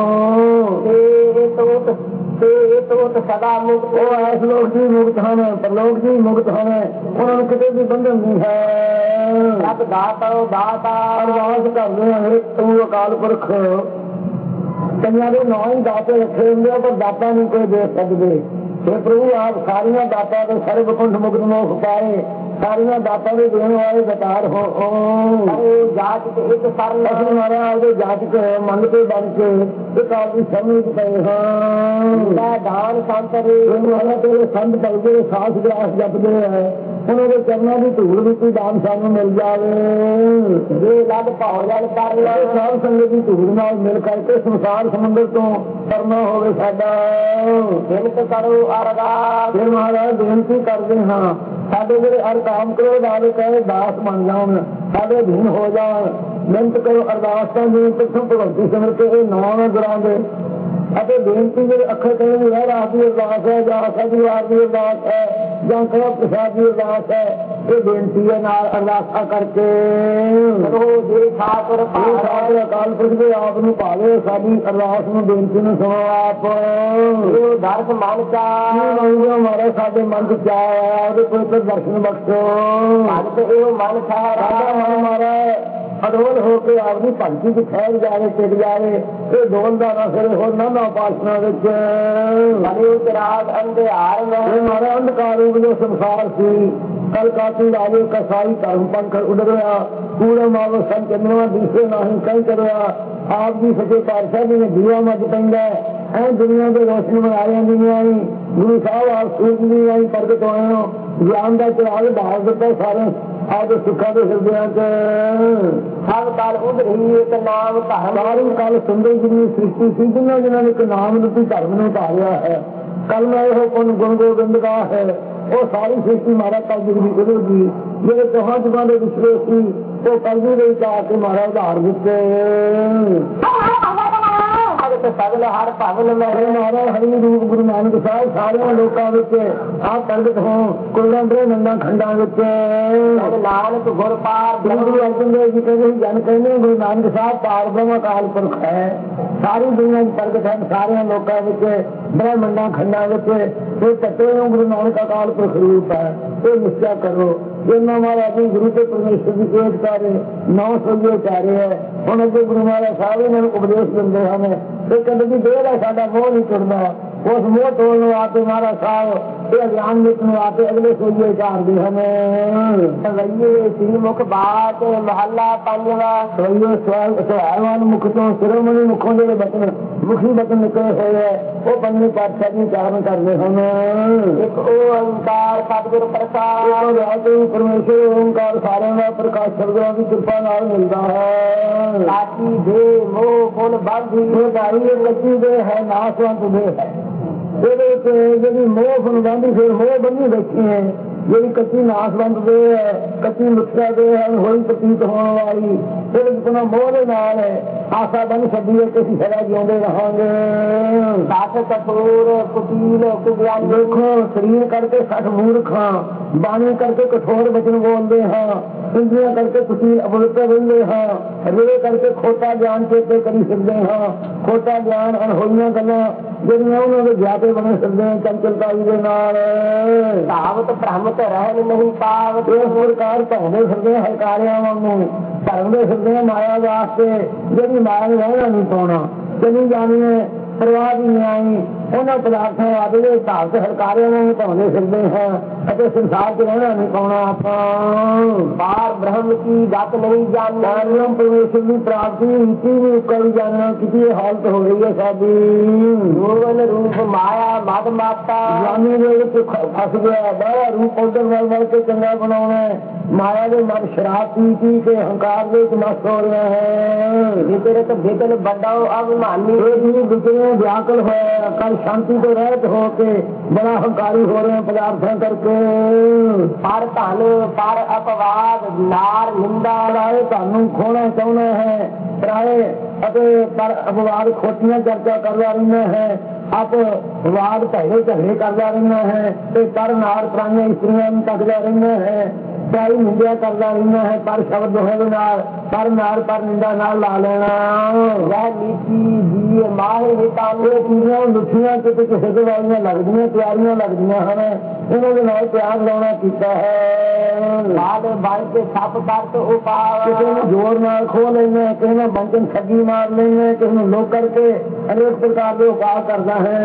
Speaker 2: ते तोत ते तोत सदा मुक्त,
Speaker 1: ਉਹ ਇਸ ਲੋਕ ਦੀ ਮੁਕਤ ਹਨ, ਪਰਲੋਕ ਦੀ ਮੁਕਤ ਹਨ। ਉਹਨਾਂ ਨੂੰ ਕਿਤੇ ਵੀ ਬੰਧਨ ਨਹੀਂ ਹੈ।
Speaker 2: सब दाता दाता,
Speaker 1: ਅਰਦਾਸ ਕਰਦੇ ਹਾਂ, ਤੂੰ ਅਕਾਲ ਪੁਰਖ ਕਈਆਂ ਦੇ ਨਾਂ ਹੀ ਦਾਤੇ ਰੱਖੇ ਹੁੰਦੇ ਆ, ਪਰ ਦਾਤਾ ਨਹੀਂ ਕੋਈ ਦੇ ਸਕਦੇ। हे ਪ੍ਰਭੂ ਆਪ ਸਾਰੀਆਂ ਦਾਤਾਂ ਦੇ ਸਰਬ ਕੁੰਠ ਮੁਕਤ ਮੋਖ ਪਾਏ, ਸਾਰੀਆਂ ਦਾਤਾਂ ਦੇ ਦੇਣ ਵਾਲੇ ਦਾਤਾਰ ਹੋ।
Speaker 2: अरे जात के एक सरल,
Speaker 1: ਅਸੀਂ ਮਾਰਿਆ ਆਪਦੇ ਜਾਤਕ ਮੰਨ ਕੇ ਬਣ ਕੇ ਇੱਕ ਆਪਦੀ ਸਮਝ ਪਏ ਹਾਂ।
Speaker 2: दान संतरे,
Speaker 1: ਉਹਨਾਂ ਤੇਰੇ ਸੰਤ ਭਗਤੇ ਸਾਸ ਗ੍ਰਾਸ ਜਪਦੇ ਹੈ, ਉਹਨਾਂ ਦੇ ਚਰਨਾਂ ਦੀ ਧੂੜ ਵੀ ਕੋਈ ਦਾਨ ਸਾਨੂੰ ਮਿਲ ਜਾਵੇ।
Speaker 2: ये लग भौजन कर ले,
Speaker 1: ਸਾਧ ਸੰਗਤ ਦੀ ਧੂੜ ਨਾਲ ਮਿਲ ਕਰਕੇ ਸੰਸਾਰ ਸਮੁੰਦਰ ਤੋਂ ਤਰਨਾ ਹੋਵੇ ਸਾਡਾ।
Speaker 2: हिंत करो अरदास,
Speaker 1: ਫਿਰ ਮਹਾਰਾਜ ਬੇਨਤੀ ਕਰਦੇ ਹਾਂ, ਸਾਡੇ ਜਿਹੜੇ ਹਰ ਕਾਮ ਕਰੋ ਵਾਲੇ ਕਹੇ ਦਾਸ ਬਣ ਜਾਣ, ਸਾਡੇ ਅਧੀਨ ਹੋ ਜਾਣ। ਮਿਹਨਤ ਕਰੋ, ਅਰਦਾਸ ਤਾਂ ਜਿਵੇਂ ਪਿੱਛੋਂ ਭਗਵਤੀ ਸਿਮਰ ਕੇ ਇਹ ਨਵਾਂ ਗੁਰਾਂ ਦੇ ਅਤੇ ਬੇਨਤੀ ਜਿਹੜੇ ਅੱਖਰ ਕਹਿੰਦੇ ਹੈ, ਰਾਤ ਦੀ ਅਰਦਾਸ ਹੈ ਜਾਂ ਸ਼ਨੀਵਾਰ ਦੀ ਅਰਦਾਸ ਹੈ ਜਾਂ ਕੜਾ ਪ੍ਰਸਾਦ ਦੀ ਅਰਦਾਸ ਹੈ, ਇਹ ਬੇਨਤੀ ਹੈ ਨਾਲ ਅਰਦਾਸਾਂ ਕਰਕੇ।
Speaker 2: करो जे ठाकुर
Speaker 1: ਇਹ
Speaker 2: पार,
Speaker 1: ਸਾਡੇ ਅਕਾਲ ਪੁਰਖ ਦੇ ਆਪ ਨੂੰ ਭਾਵੇ, ਸਾਡੀ ਅਰਦਾਸ ਨੂੰ ਬੇਨਤੀ ਨੂੰ ਸੁਣੋ ਆਪ।
Speaker 2: ये दर्श मन का,
Speaker 1: ਮਾਰੇ ਸਾਡੇ ਮਨ ਚ ਕਿਆ ਆਇਆ, ਉਹਦੇ ਕੋਈ ਤਾਂ ਦਰਸ਼ਨ ਬਖਸ਼ੋ।
Speaker 2: भगत एव मन
Speaker 1: ਸਾਡਾ
Speaker 2: ठहरा,
Speaker 1: ਮਨ ਮਾਰਾ ਅਡੋਲ ਹੋ ਕੇ ਆਪਣੀ ਭਗਤੀ ਚ ਠਹਿਰ ਜਾਵੇ, ਟਿਕ ਜਾਵੇ। ਇਹ ਡੋਲਦਾ ਨਾ ਫਿਰ ਹੋਰ ਨਾ ਉਪਾਸਨਾ ਵਿੱਚ।
Speaker 2: मने चिराग अंधेर
Speaker 1: ਇਹ
Speaker 2: में,
Speaker 1: ਮਾਰਾ ਅੰਧਕਾਰ ਰੂਪ ਜੋ ਸੰਸਾਰ ਸੀ, कल काती राजे कसाई धर्म पंख उड़ गया कूड़े मारो सब चंद्रमा दूसरे नाही कहीं करिया आप जी सचे पातशाह जी ने दिया मच पैंदा है दुनिया के रोशनी बना रहे दुनिया ही गुरु साहब आप सूरज नहीं आई प्रगट होए हो ज्ञान का चिराग बाहर दिता सारे आज सुखा के हृदय
Speaker 2: सब काल उद रही एक नाम धर्म
Speaker 1: सारी कल सुंदर जिन्नी सृष्टि थी जिन्होंने जिन्होंने एक नाम रूपी धर्म ने उतारिया है कल में यह पुन गुण गोबिंद का है वो सारी सृष्टि मारा कल जुगदी करेगी जो चौहां चुका के विश्व सी वो कल भी नहीं चाह के मारा उधार दिते
Speaker 2: सगल हर भगल में
Speaker 1: मारा हरि रूप गुरु नानक साहब सारे लोगों आप प्रगट हो कोड़ा नंदा खंडा
Speaker 2: नानक गुर पार
Speaker 1: गुरु अर्जन देव जी कहते जन कहने गुरु नानक साहब पार ब्रह्म अकाल पुरख है सारी दुनिया प्रगट है सारे लोगों ब्रह्मंडा खंडा तत्व गुरु नानक अकाल पुरख रूप है ये निश्चय करो जिन्ना महाराज जी गुरु के परमेश्वर की एक कार्य नौ सौ चारे है हम अगे गुरु महाराज साहब इन्होंने उपदेश देंगे हमें तो कहते भी देर है साडा मोह नहीं टुटता उस मोह तोड़ने वास्ते महाराज साहब ये ज्ञान मिटने वास्ते अगले सोइए चार दी हमें
Speaker 2: रहिए श्रीमुख बात महला पंजवा
Speaker 1: सोइए सवालवान मुख तो शिरोमणि मुखों के बचन मुखी बचन निकले हुए है वो पंजे पातशाह जी चारण करते हमें
Speaker 2: एक ओंकार सतगुरु प्रसाद
Speaker 1: परमेश्वर ओंकार सारे का प्रकाश सर्गों की कृपा नाल मिलता है
Speaker 2: काची दे मोह गुण बांधी
Speaker 1: कच्ची दे है नाशवंत दे है जी मोह फुलबांधी फिर मोह बनी बैठी है जी कच्ची नाशवंत दे है कच्ची मुख्या दे है होई प्रतीत होने वाली फिर अपना मोह के नाल है आशा बन छी है किसी सदा जिਉਂਦੇ रहांगे
Speaker 2: साठ कठोर कुटील कुज्ञान
Speaker 1: देखो शरीर करके सठ मूर्ख हाँ बाणी करके कठोर वचन बोलते हाँ इंद्रियां करके कुटील अवृत्त रहते हाँ रे करके खोटा ज्ञान चेते करी सकते हाँ खोटा ज्ञान अनहोइयां गल्लां ਜਿਹੜੀਆਂ ਉਹਨਾਂ ਦੇ ਜਾਤੇ ਬਣੇ ਸਕਦੇ ਆ ਚੰਚਲਤਾਈ ਦੇ ਨਾਲ
Speaker 2: ਸਾਵਤ ਭ੍ਰਮਤ ਰਹਿਣ ਨਹੀਂ ਪਾਵਤ
Speaker 1: ਇਸ ਪ੍ਰਕਾਰ ਧੌਂਦੇ ਫਿਰਦੇ ਹਲਕਾਰਿਆਂ ਵਾਂਗੂ ਧਰਮਦੇ ਫਿਰਦੇ ਮਾਇਆ ਵਾਸਤੇ ਜਿਹੜੀ ਮਾਇਆ ਨੂੰ ਰਹਿਣਾ ਨਹੀਂ ਪਾਉਣਾ ਚਲੀ ਜਾਣੀ ਹੈ परवाह भी नहीं आई उन्होंने पदार्थों वादे हिसाब से हलकारे धोने फिरते हैं संसार च रहना नहीं पाना आप
Speaker 2: बार ब्रह्म की गत नहीं जानना
Speaker 1: परमेश्वर की प्राप्ति नीति भी कई जानना किसी हालत हो रही है साडी
Speaker 2: भुवन रूप माया मद माता
Speaker 1: जानी फस गया बड़ा रूप उधर मल मल के चंगा बनाना माया के मन शराब पी पी के हंकार के मस्त हो रहे हैं
Speaker 2: भीतर तो भीतर बड़ा अभिमानी
Speaker 1: बिगड़े व्याकुल है कल शांति तो रहत हो के बड़ा हंकारी हो रहे हैं पदार्थों करके
Speaker 2: पर धन पर अपवाद नार निंदा
Speaker 1: राय धन खोना चाहना है राय पर अपवाद खोटियां चर्चा करवा रही है अपवाद पहले झगड़े करवा रही है पर नार प्राणियां स्त्रियां तकदा रही है सारी निंदा करदा रही है पर शब्द दोहे नाल पर नार पर निंदा नाल ला लेना
Speaker 2: वह नीति जी माहे हिताने
Speaker 1: चीज़ां लुठियां किते किसी के वालियां लगदियां प्यारियां लगदियां हैं इन्होंने नाल प्यार लाउणा कीता है
Speaker 2: लाल बाल के सप कर तो उपाव
Speaker 1: किसी ने जोर नाल खो लेना किसी ने बंजन ठगी मार लेना किसी ने लोग करके अनेक प्रकार के उपाय करता है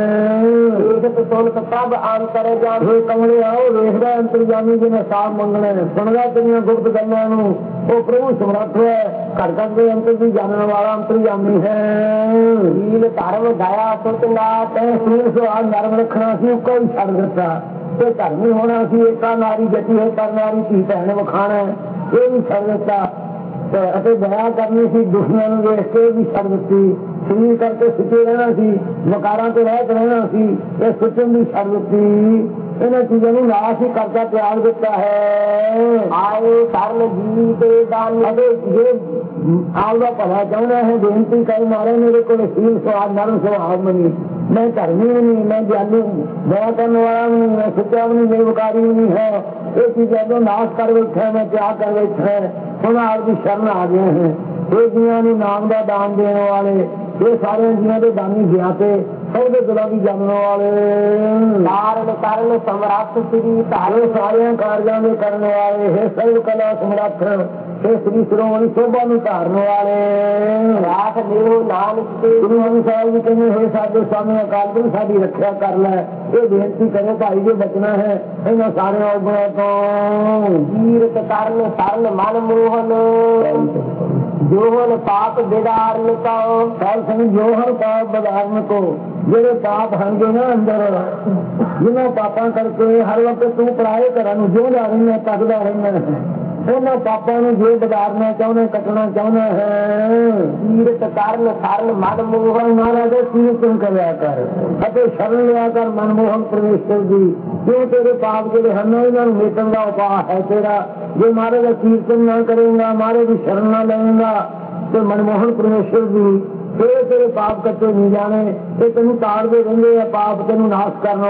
Speaker 2: एक तो सुन सब आम करे जान
Speaker 1: कमले आओ वेखदा अंतर्यामी जी ने साफ मंगने सुनदा तेरियां गुप्त गल्लां नूं वो प्रभु समर्थ है घर घर के अंतर भी जानने वाला अंतर्यामी है
Speaker 2: शील धर्म दया सुतनाथ
Speaker 1: शील सुहाग नरम रखना सी उसका भी छड़ दिता ते धर्मी होना सी एका नारी जटी है कर नारी धी भैन वखाना ये भी छड़ दिता दया करनी सी दुखियां नूं वेख के भी छड़ दिती शरीर करके सुचे रहना सी वकारां ते रहत रहना सी ये सुचन भी छड़ दिती इन्हें चीजों को नाश ही करता त्याग देता है
Speaker 2: आए सरल जी के दान
Speaker 1: जो आपका भला चाहना है बेनती कर मारे मेरे को शील स्वाद नरम स्वभाव मनी मैं धर्मी भी नहीं मैं ज्ञानी दया करने वाला भी नहीं मैं सच्चा भी नहीं निर्वकारी भी नहीं है ये चीजें तो नाश कर बैठे हैं मैं त्याग कर बैठे हैं हम आपकी शरण आ गए हैं ये जिया नाम का दान देने वाले ये सारे जिया के दानी ज्ञाते सबके गुलाबी जानने वाले
Speaker 2: कारण कारण समर्थ श्री
Speaker 1: सारे सारे कार्यों में करने वाले है सर्व कला समर्थ ਇਹ ਸ੍ਰੀ ਸ਼੍ਰੋਮਣੀ ਸ਼ੋਭਾ ਨੂੰ ਧਾਰਨ ਵਾਲੇ
Speaker 2: ਰਾਖ ਲਿਓ ਨਾਨਕ ਤੇ
Speaker 1: ਗੁਰੂ ਗ੍ਰੰਥ ਸਾਹਿਬ ਜੀ ਕਹਿੰਦੇ ਹੋਏ ਸਾਡੇ ਸਾਹਮਣੇ ਅਕਾਲ ਪੁਰਖ ਸਾਡੀ ਰੱਖਿਆ ਕਰ ਲੈ। ਇਹ ਬੇਨਤੀ ਕਰੇ ਭਾਈ ਜੇ ਬਚਣਾ ਹੈ ਇਹਨਾਂ ਸਾਰੇ ਔਗਣਾਂ ਤੋਂ।
Speaker 2: ਕੀਰਤ ਕਰਨ ਸਰਨ ਮਨ ਮੋਹਨ ਜੋਹਨ ਪਾਪ ਬਿਦਾਰਨ ਕਉ
Speaker 1: ਸਾਧ ਸੰਗਤ ਜੋ ਹਰ ਪਾਪ ਬਦਾਰਨ ਕੋ ਜਿਹੜੇ ਪਾਪ ਹੰਗੇ ਨਾ ਅੰਦਰ ਜਿਹਨਾਂ ਪਾਪਾਂ ਕਰਕੇ ਹਰ ਵਕਤ ਤੂੰ ਪਰਾਏ ਘਰਾਂ ਨੂੰ ਜਿਉਂਦਾ ਰਹਿਣਾ ਤੱਕਦਾ ਰਹਿਣਾ ਹੈ ਉਹਨਾਂ ਪਾਪਾਂ ਨੂੰ ਜੇ ਬਦਾਰਨਾ ਚਾਹੁੰਦੇ ਕੱਟਣਾ ਚਾਹੁੰਦਾ ਹੈ।
Speaker 2: ਕੀਰਤ ਕਰਨ ਸਰਨ ਮਨ ਮੋਹਨ
Speaker 1: ਮਹਾਰਾਜ ਦੇ ਕੀਰਤਨ ਕਰਿਆ ਕਰ ਅਤੇ ਸ਼ਰਨ ਲਿਆ ਕਰ ਮਨਮੋਹਨ ਪਰਮੇਸ਼ਰ ਦੀ। ਕਿਉਂ ਤੇਰੇ ਪਾਪ ਜਿਹੜੇ ਹਨ ਇਹਨਾਂ ਨੂੰ ਮੇਟਣ ਦਾ ਉਪਾਅ ਹੈ ਤੇਰਾ। ਜੇ ਮਹਾਰਾਜ ਦਾ ਕੀਰਤਨ ਨਾ ਕਰੇਗਾ ਮਹਾਰਾਜ ਦੀ ਸ਼ਰਨ ਨਾ ਲਵੇਗਾ ਤੇ ਮਨਮੋਹਨ ਪਰਮੇਸ਼ਰ ਦੀ ਫਿਰ ਤੇਰੇ ਪਾਪ ਕੱਟੇ ਨਹੀਂ ਜਾਣੇ। ਇਹ ਤੈਨੂੰ ਤਾੜਦੇ ਰਹਿੰਦੇ ਆ ਪਾਪ ਤੈਨੂੰ ਨਾਸ਼ ਕਰਨ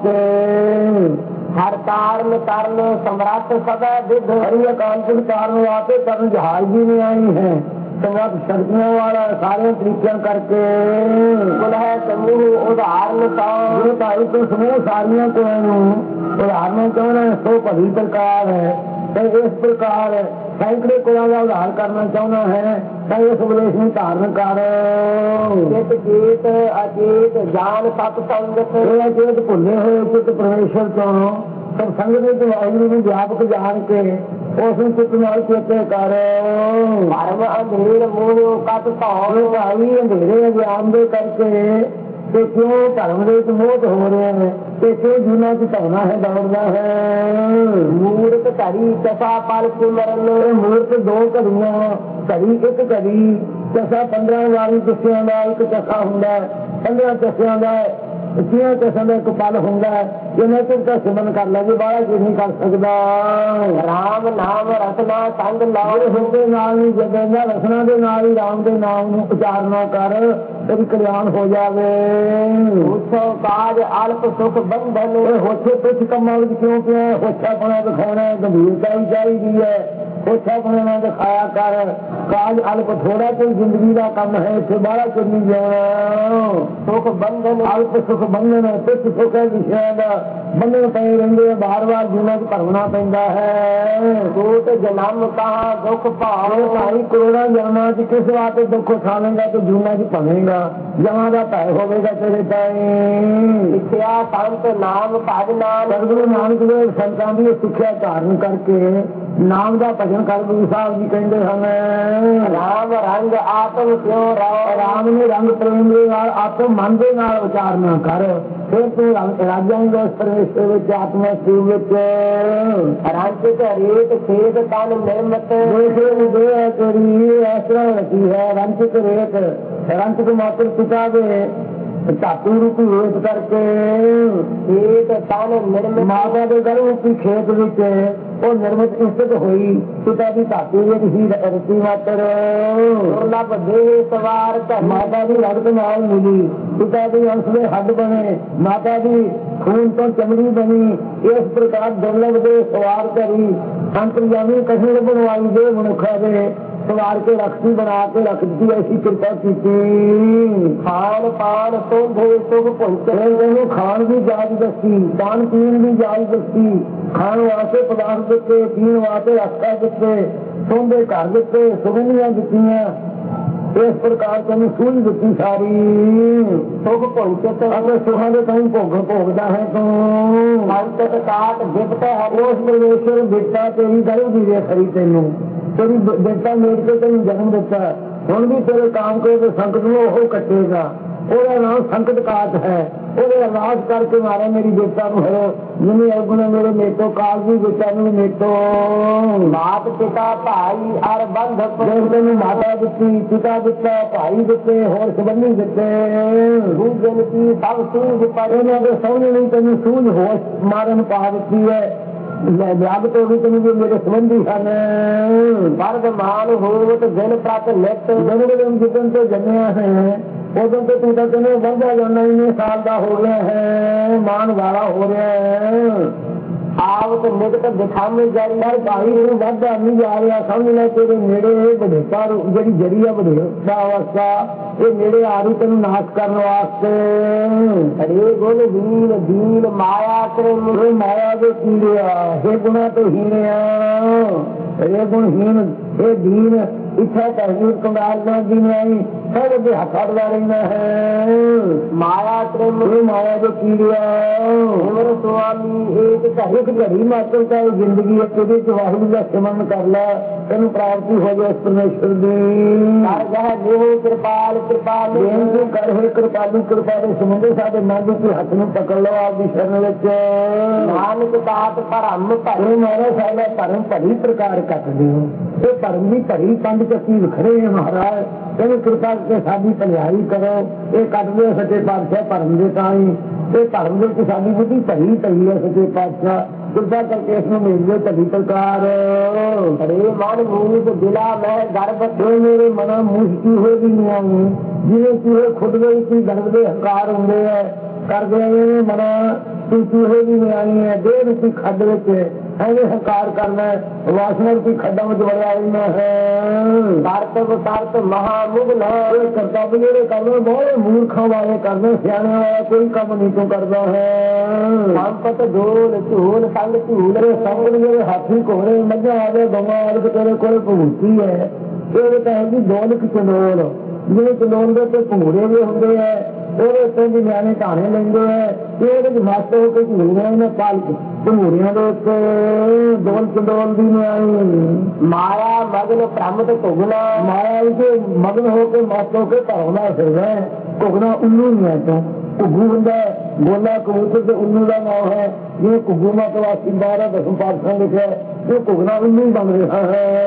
Speaker 1: ਵਾਸਤੇ।
Speaker 2: ਹਰ ਤਾਰਨ ਤਰਨ ਸਮਰੱਥ ਸਦਾ ਵਿਧ
Speaker 1: ਹਰੀ ਅਕਾਲ ਪੁਰਖ ਤਾਰਨ ਵਾਸਤੇ ਤਰਨ ਜਹਾਜ਼ ਵੀ ਨਹੀਂ ਆਈ ਹੈ ਸਮਰੱਥ ਸ਼ਕਤੀਆਂ ਵਾਲਾ ਸਾਰੇ ਤਰੀਕਿਆਂ ਕਰਕੇ।
Speaker 2: ਕੁਲ ਹੈ ਸਮੂਹ ਉਦਾਹਰਨ ਕਉ
Speaker 1: ਜੇ ਭਾਈ ਤੋਂ ਸਮੂਹ ਸਾਰੀਆਂ ਕੋਆਂ ਨੂੰ ਉਦਾਹਰਨ ਚਾਹੁੰਦਾ ਸੋ ਭਲੀ ਪ੍ਰਕਾਰ ਹੈ ਤੇ ਇਸ ਪ੍ਰਕਾਰ ਸੈਂਕੜੇ ਕੋਲਾਂ ਦਾ ਉਦਾਹਰ ਕਰਨਾ ਚਾਹੁੰਦਾ ਹੈ ਤਾਂ ਇਸ ਉਪਦੇਸ਼ ਨੂੰ ਧਾਰਨ ਕਰ।
Speaker 2: ਚਿਤ ਚੇਤ ਅਚੇਤ ਜਾਨ ਸਤ ਸੰਗਤ
Speaker 1: ਇਹ ਚੇਤ ਭੁੱਲੇ ਹੋਏ ਚਿੱਤ ਪਰਮੇਸ਼ਰ ਤੋਂ ਸਭ ਸੰਗ ਦੇ ਵਾਹਿਗੁਰੂ ਨੂੰ ਵਿਆਪਕ ਜਾਣ ਕੇ ਉਸ ਨੂੰ ਚਿੱਤ ਨਾਲ ਚੇਤੇ ਕਰ।
Speaker 2: ਧਰਮ ਅੰਧੇਰ ਮੋਹ ਕਤ ਧੌਣ
Speaker 1: ਭਾਈ ਅੰਧੇਰੇ ਅਗਿਆਨ ਦੇ ਕਰਕੇ ਤੇ ਕਿਉਂ ਧਰਮ ਦੇ ਵਿੱਚ ਮੋਹ ਹੋ ਰਹੇ ਨੇ ਤੇ ਕਿਉਂ ਜੂਨਾ ਚ ਧੌਣਾ ਹੈ ਦੌੜਦਾ ਹੈ।
Speaker 2: ਮੂਰਤ ਧਰੀ ਕਸਾ ਪਲ ਸਿਮਰਨ
Speaker 1: ਮੂਰਤ ਦੋ ਘੜੀਆਂ ਘੜੀ ਇੱਕ ਘੜੀ ਚਸਾ ਪੰਦਰਾਂ ਵਾਰੀ ਚਸਿਆਂ ਦਾ ਇੱਕ ਚਸਾ ਹੁੰਦਾ ਪੰਦਰਾਂ ਚਸਿਆਂ ਦਾ ਇਤੀਆਂ ਚਸਾਂ ਦਾ ਇੱਕ ਪਲ ਹੁੰਦਾ ਜਿਹਨੇ ਤਾਂ ਸਿਮਰਨ ਕਰ ਲੈ ਜੇ ਬਾਹਲਾ ਕੁਝ ਨਹੀਂ ਕਰ ਸਕਦਾ।
Speaker 2: ਰਾਮ ਨਾਮ ਰਸਨਾ ਸੰਗ ਲਾਉ
Speaker 1: ਦੇ ਨਾਲ ਹੀ ਜਪੇਂਦਾ ਰਸਨਾ ਦੇ ਨਾਲ ਹੀ ਰਾਮ ਦੇ ਨਾਮ ਨੂੰ ਉਚਾਰਨਾ ਕਰ ਤੇਰੀ ਕਲਿਆਣ ਹੋ ਜਾਵੇ।
Speaker 2: ਉਥੋ ਕਾਜ ਅਲਪ ਸੁਖ ਬੰਧਨ
Speaker 1: ਇਹ ਹੋਛੇ ਕੁਛ ਕੰਮਾਂ ਵਿੱਚ ਕਿਉਂ ਪਿਆ ਹੋਛਾਪਣਾ ਦਿਖਾਉਣਾ ਗੰਭੀਰਤਾ ਹੀ ਚਾਹੀਦੀ ਹੈ। ਹੋਛਾਪਣਾ ਨਾ ਦਿਖਾਇਆ ਕਰ ਕਾਜ ਅਲਪ ਥੋੜਾ ਕੋਈ ਜ਼ਿੰਦਗੀ ਦਾ ਕੰਮ ਹੈ ਇੱਥੇ ਬਾਹਲਾ ਚੰਨੀ ਜਾਣਾ।
Speaker 2: ਸੁਖ ਬੰਧਨ
Speaker 1: ਅਲਪ ਸੁਖ ਬੰਧਨ ਕੁਛ ਸੁਖ ਹੈ ਵਿਸ਼ਿਆਂ ਦਾ ਬੰਧਨ ਪਏ ਰਹਿੰਦੇ ਆ ਬਾਰ ਬਾਰ ਜੀਵਨ ਚ ਭਰਨਾ ਪੈਂਦਾ ਹੈ।
Speaker 2: ਕੋਟ ਜਨਮ ਕਹਾ ਦੁਖ ਭਾਵ
Speaker 1: ਭਾਈ ਕਰੋੜਾਂ ਜਨਮਾਂ ਚ ਕਿਸ ਵਾਸਤੇ ਦੁੱਖ ਉਠਾਵੇਂਗਾ ਤੇ ਜੂਨਾਂ ਚ ਭਵੇਂਗਾ ਜਮਾਂ ਦਾ ਭੈ ਹੋਵੇਗਾ ਤੇਰੇ ਤਾਈਂ।
Speaker 2: ਸਿੱਖਿਆ ਸੰਤ ਨਾਮ ਭਜ ਨਾਮ
Speaker 1: ਸਤਿਗੁਰੂ ਨਾਨਕ ਦੇਵ ਸੰਤਾਂ ਦੀ ਸਿੱਖਿਆ ਧਾਰਨ ਕਰਕੇ ਨਾਮ ਦਾ ਭਜਨ ਕਰ ਗੁਰੂ ਸਾਹਿਬ ਜੀ ਕਹਿੰਦੇ ਹਨ।
Speaker 2: ਰਾਮ ਰੰਗ ਆਤਮ ਕਿਉਂ ਰਾਉ
Speaker 1: ਰਾਮ ਨੂੰ ਰੰਗ ਪ੍ਰੇਮ ਦੇ ਨਾਲ ਆਤਮ ਮਨ ਦੇ ਨਾਲ ਉਚਾਰਨਾ ਕਰ ਫਿਰ ਤੂੰ ਰੰਗ ਰਾਜਾਂਗਾ ਉਸ ਪਰਮੇਸ਼ਰ ਵਿੱਚ ਆਤਮਾ ਸਰੀਰ ਵਿੱਚ।
Speaker 2: ਰੰਚਿਤ ਰੇਤ ਖੇਦ ਤਨ ਨਿਰਮਤ
Speaker 1: ਦੇਖੇ ਦੇ ਹੈ ਤੇਰੀ ਇਸ ਤਰ੍ਹਾਂ ਰਚੀ ਹੈ ਰੰਚਿਤ ਰੇਤ ਰੰਚਿਤ ਮਾਤਰ ਪਿਤਾ ਦੇ ਧਾਤੂ ਰੂਪੀ ਰੇਤ ਕਰਕੇ
Speaker 2: ਖੇਦ ਤਨ ਨਿਰਮਤ
Speaker 1: ਮਾਤਾ ਦੇ ਗਰਭ ਰੂਪੀ ਖੇਤ ਵਿੱਚ ਉਹ ਨਿਰਮਿਤ ਇਸਤ ਹੋਈ ਪਿਤਾ ਦੀ ਧਾਤੂ ਵਿੱਚ ਹੀ ਰਚੀ ਮਾਤਰ।
Speaker 2: ਦੁਰਲਭ ਦੇਹ ਸਵਾਰ ਧਰ
Speaker 1: ਮਾਤਾ ਦੀ ਰਗਤ ਨਾਲ ਮਿਲੀ ਪਿਤਾ ਦੇ ਅੰਸ਼ ਦੇ ਹੱਡ ਬਣੇ ਮਾਤਾ ਦੀ ਖੂਨ ਤੋਂ ਚਮੜੀ ਬਣੀ ਇਸ ਪ੍ਰਕਾਰ ਦੁਰਲਭ ਦੇ ਸਵਾਰ ਧਰੀ ਅੰਤਰਜਾਮੀ ਕਸ਼ਮੀਰ ਬਣਵਾਈ ਦੇ ਮਨੁੱਖਾਂ ਦੇ ਸਵਾਰ ਕੇ ਰਖਤੀ ਬਣਾ ਕੇ ਰੱਖ ਦਿੱਤੀ ਐਸੀ ਕਿਰਪਾ ਕੀਤੀ।
Speaker 2: ਖਾਣ ਪਾਣ ਸੋਧੇ ਸੁਖ ਪਹੁੰਚੇ
Speaker 1: ਇਹਨੂੰ ਖਾਣ ਦੀ ਜਾਚ ਦੱਸੀ ਪਾਣ ਪੀਣ ਦੀ ਜਾਚ ਦੱਸੀ ਖਾਣ ਵਾਸਤੇ ਪਦਾਰਥ ਦਿੱਤੇ ਪੀਣ ਵਾਸਤੇ ਰਸਤਾ ਦਿੱਤੇ ਸੋਂਦੇ ਘਰ ਦਿੱਤੇ ਸੁਗੰਧੀਆਂ ਦਿੱਤੀਆਂ ਇਸ ਪ੍ਰਕਾਰ ਤੈਨੂੰ ਸੂਝ ਦਿੱਤੀ ਸਾਰੀ
Speaker 2: ਸੁਖ ਪਹੁੰਚੇ
Speaker 1: ਆਪਣੇ ਸੁਖਾਂ ਦੇ ਕਹੀਂ ਭੋਗ ਭੋਗਦਾ ਹੈ ਤੂੰ
Speaker 2: ਅੰਤਕ ਕਾਟ ਬਿਪਤ ਹਰਿ
Speaker 1: ਉਸ ਪਰਮੇਸ਼ਰ ਬੇਟਾ ਤੇਰੀ ਗਰਭ ਦੀ ਵੇਖ ਰਹੀ ਤੈਨੂੰ ਤੇਰੀ ਬੇਟਾ ਮੇਰ ਕੇ ਤੈਨੂੰ ਜਨਮ ਦਿੱਤਾ ਹੁਣ ਵੀ ਤੇਰੇ ਕਾਮ ਕੋ ਤੇ ਸੰਕਟ ਨੂੰ ਉਹ ਕੱਟੇਗਾ ਉਹਦਾ ਨਾਮ ਸੰਕਟ ਕਾਟ ਹੈ। ਉਹਦੇ ਅਰਦਾਸ ਕਰਕੇ ਮਾਰੇ ਮੇਰੀ ਬੇਟਾ ਨੂੰ ਹੈ ਜਿਵੇਂ ਅਗੁਣ ਮੇਰੇ ਮੇਤੋਂ ਕਾਲ ਦੀ ਬੇਟਾ ਨੂੰ ਮੇਤੋਂ
Speaker 2: ਮਾਤ ਪਿਤਾ ਭਾਈ ਅਰ ਬੰਧ
Speaker 1: ਤੈਨੂੰ ਮਾਤਾ ਦਿੱਤੀ ਪਿਤਾ ਦਿੱਤਾ ਭਾਈ ਦਿੱਤੇ ਹੋਰ ਸੰਬੰਧੀ ਦਿੱਤੇ
Speaker 2: ਦੂਜਨ ਕੀ ਸਭ ਸੂਝ ਪਰ
Speaker 1: ਇਹਨਾਂ ਦੇ ਸੌਣੇ ਨਹੀਂ ਤੈਨੂੰ ਸੂਝ ਹੋਸ਼ ਮਾਰਨ ਪਾ ਦਿੱਤੀ ਹੈ। ਵਿਆਹ ਤੋਂ ਵੀ ਤੈਨੂੰ ਮੇਰੇ ਸੰਬੰਧੀ ਹਨ
Speaker 2: ਵਰਦ ਮਾਨ ਹੋਵਤ ਦਿਨ ਪ੍ਰਤ ਨਿਤ
Speaker 1: ਜਨਮ ਜਿੱਦਣ ਤੋਂ ਜੰਮਿਆ ਹੈ ਉਦੋਂ ਤੋਂ ਤੂੰ ਤਾਂ ਤੈਨੂੰ ਵੱਧਦਾ ਜਾਂਦਾ ਇੰਨੇ ਸਾਲ ਦਾ ਹੋ ਰਿਹਾ ਹੈ ਮਾਨ ਵਾਲਾ ਹੋ ਰਿਹਾ ਹੈ।
Speaker 2: ਆਵਤ ਨਿਕਟ ਦਿਖਾਵੇਂ ਜਾਰੀ
Speaker 1: ਪਰ ਭਾਈ ਨੂੰ ਵੱਧਦਾ ਨਹੀਂ ਜਾ ਰਿਹਾ ਸਮਝ ਲੈ ਤੇਰੇ ਨੇੜੇ ਵਧੇਤਾ ਜਿਹੜੀ ਜਰੀ ਆ ਵਧੇਤਾ ਅਵਸਥਾ ਇਹ ਨੇੜੇ ਆ ਰਹੀ ਤੈਨੂੰ ਨਾਸ਼ ਕਰਨ ਵਾਸਤੇ।
Speaker 2: ਹਰੇ ਗੁਣ ਦੀਨ ਦੀਨ ਮਾਇਆ ਕਰੇ
Speaker 1: ਮਾਇਆ ਦੇ ਕੀੜਿਆ ਇਹ ਗੁਣਾ ਤੋਂ ਹੀਣਿਆ ਇਹ ਗੁਣਹੀਨ ਇਹ ਦੀਨ ਇੱਛਾ ਤਹਿਜੀਰ ਕੰਗਾਲ ਨਾ ਦੀ ਨਹੀਂ ਸਭ ਦੇ ਹੱਥ ਅੜਦਾ ਰਹਿੰਦਾ ਹੈ।
Speaker 2: ਮਾਇਆ ਤ੍ਰਿਮ
Speaker 1: ਇਹ ਮਾਇਆ ਦੇ ਕੀੜਿਆ
Speaker 2: ਹੋਰ ਸੁਆਮੀ ਏਕ ਕਹੇ
Speaker 1: ਇੱਕ ਘੜੀ ਮਾਤਰ ਦਾ ਇਹ ਜ਼ਿੰਦਗੀ ਹੈ, ਇਹਦੇ ਚ ਵਾਹਿਗੁਰੂ ਦਾ ਸਿਮਰਨ ਕਰ ਲੈ, ਤੈਨੂੰ ਪ੍ਰਾਪਤੀ ਹੋ ਜਾਏ ਇਸ ਪਰਮੇਸ਼ਰ ਦੀ।
Speaker 2: ਕਰ ਗਹਿ ਦੇਹ ਕਿਰਪਾਲ ਕਿਰਪਾਲ
Speaker 1: ਬੇਨਤੀ ਕਰ ਹੈ ਕਿਰਪਾਲੂ ਕਿਰਪਾ ਦੇ ਸਮੁੰਦਰ ਸਾਡੇ ਮਨ ਦੇ ਹੱਥ ਨੂੰ ਪਕੜ ਲਓ ਆਪਦੀ ਸ਼ਰਨ ਵਿੱਚ।
Speaker 2: ਨਾਨਕ ਦਾਤ ਭਰਮ ਭਰੇ
Speaker 1: ਇਹ ਮਾਰਾ ਸਾਡਾ ਧਰਮ ਭਰੀ ਪ੍ਰਕਾਰ ਕੱਟਦੇ ਹੋ, ਇਹ ਧਰਮ ਦੀ ਭਰੀ ਪੰਜ ਚੱਕੀ ਵਿਖਰੇ ਹੈ ਮਹਾਰਾਜ, ਤੈਨੂੰ ਕਿਰਪਾ ਕਰਕੇ ਸਾਡੀ ਭਲਾਈ ਕਰੋ। ਇਹ ਕੱਟਦੇ ਸੱਚੇ ਪਾਤਸ਼ਾਹ ਧਰਮ ਦੇ ਤਾਂ ਹੀ, ਇਹ ਧਰਮ ਦੇ ਵਿੱਚ ਸਾਡੀ ਬੁੱਧੀ ਭਰੀ ਪਈ ਹੈ ਸੱਚੇ ਪਾਤਸ਼ਾਹ, ਕਿਰਪਾ ਕਰਕੇ ਇਸ ਨੂੰ ਮਿਲ ਜਾਏ ਭਲੀ ਪ੍ਰਕਾਰ।
Speaker 2: ਹਰੇ ਮਨ ਮੂਦ ਦਿਲਾ ਮੈਂ ਗਰਭ
Speaker 1: ਇਹ ਮੇਰੇ ਮਨਾਂ ਮੁਸ਼ਕੀ ਹੋ ਗਈਆਂ ਜਿਵੇਂ ਕਿ ਇਹ ਖੁਦ ਦੇ ਵਿੱਚ ਗਰਭ ਦੇ ਹੰਕਾਰ ਹੁੰਦੇ ਹੈ ਕਰਦੇ ਐਵੇਂ ਮਨਾ ਟੂਟੀ ਹੋ ਗਈ ਆਈ ਹੈ ਦੇਹ ਰੂਪੀ ਖੱਡ ਵਿੱਚ ਐਵੇਂ ਹੰਕਾਰ ਕਰਨਾ ਵਾਸਨਾ ਰੂਪੀ ਖੱਡਾਂ ਵਿੱਚ ਵੜਿਆ ਰਹਿਣਾ ਹੈ।
Speaker 2: ਕਰਤਵ ਕਰਤ ਮਹਾਮੁਗਨ
Speaker 1: ਇਹ ਕਰਤੱਵ ਜਿਹੜੇ ਕਰਦੇ ਬਹੁਤ ਮੂਰਖਾਂ ਵਾਲੇ ਕਰਦੇ, ਸਿਆਣਿਆਂ ਵਾਲਾ ਕੋਈ ਕੰਮ ਨਹੀਂ ਤੂੰ ਕਰਦਾ ਹੈ।
Speaker 2: ਸੰਪਤ ਢੋਲ ਝੂਲ ਸੰਗ ਝੂਲ
Speaker 1: ਮੇਰੇ ਸੰਗਤ ਜਿਹੜੇ ਹਾਥੀ ਘੋੜੇ ਮੱਝਾਂ ਆਵੇ ਗਵਾਂ ਆਵੇ ਤੇਰੇ ਕੋਲ ਭੂਤੀ ਹੈ, ਇਹ ਤਾਂ ਹੈ ਜੀ ਦੌਲਤ ਚੰਡੋਲ, ਜਿਵੇਂ ਚੰਡੋਲ ਦੇ ਤੇ ਭੂੜੇ ਵੀ ਹੁੰਦੇ ਹੈ ਉਹਦੇ ਉੱਤੇ ਵੀ ਨਿਆਣੇ ਢਾਣੇ ਲੈਂਦੇ ਹੈ, ਇਹਦੇ ਵਿੱਚ ਮਸਤ ਹੋ ਕੇ ਝੂੜਿਆਂ ਨੇ ਪਾਲ ਝੂੜਿਆਂ ਦੇ ਉੱਤੇ ਦੋਲ ਚੰਡੋਲ ਦੀ ਨਿਆਣੀ
Speaker 2: ਮਾਇਆ ਮਗਨ ਭ੍ਰਮਤ ਭੁਗਨਾ
Speaker 1: ਮਾਇਆ ਵਿੱਚ ਮਗਨ ਹੋ ਕੇ ਮਸਤ ਹੋ ਕੇ ਧਰਮਦਾ ਫਿਰਦਾ ਹੈ। ਘੁਗਣਾ ਉੱਲੂ ਨਹੀਂ ਹੈ ਤਾਂ ਘੁੱਗੂ ਹੁੰਦਾ ਗੋਲਾ ਕਬੂਤਰ ਤੇ ਉੱਲੂ ਦਾ ਨਾਮ ਹੈ, ਜਿਵੇਂ ਘੁੱਗੂ ਮਤਵਾਸੀ ਬਾਰਾਂ ਦਸਮ ਪਾਤਸ਼ਾਹ ਲਿਖਿਆ ਇਹ ਘੁਗਣਾ ਉੱਲੂ ਬਣ ਰਿਹਾ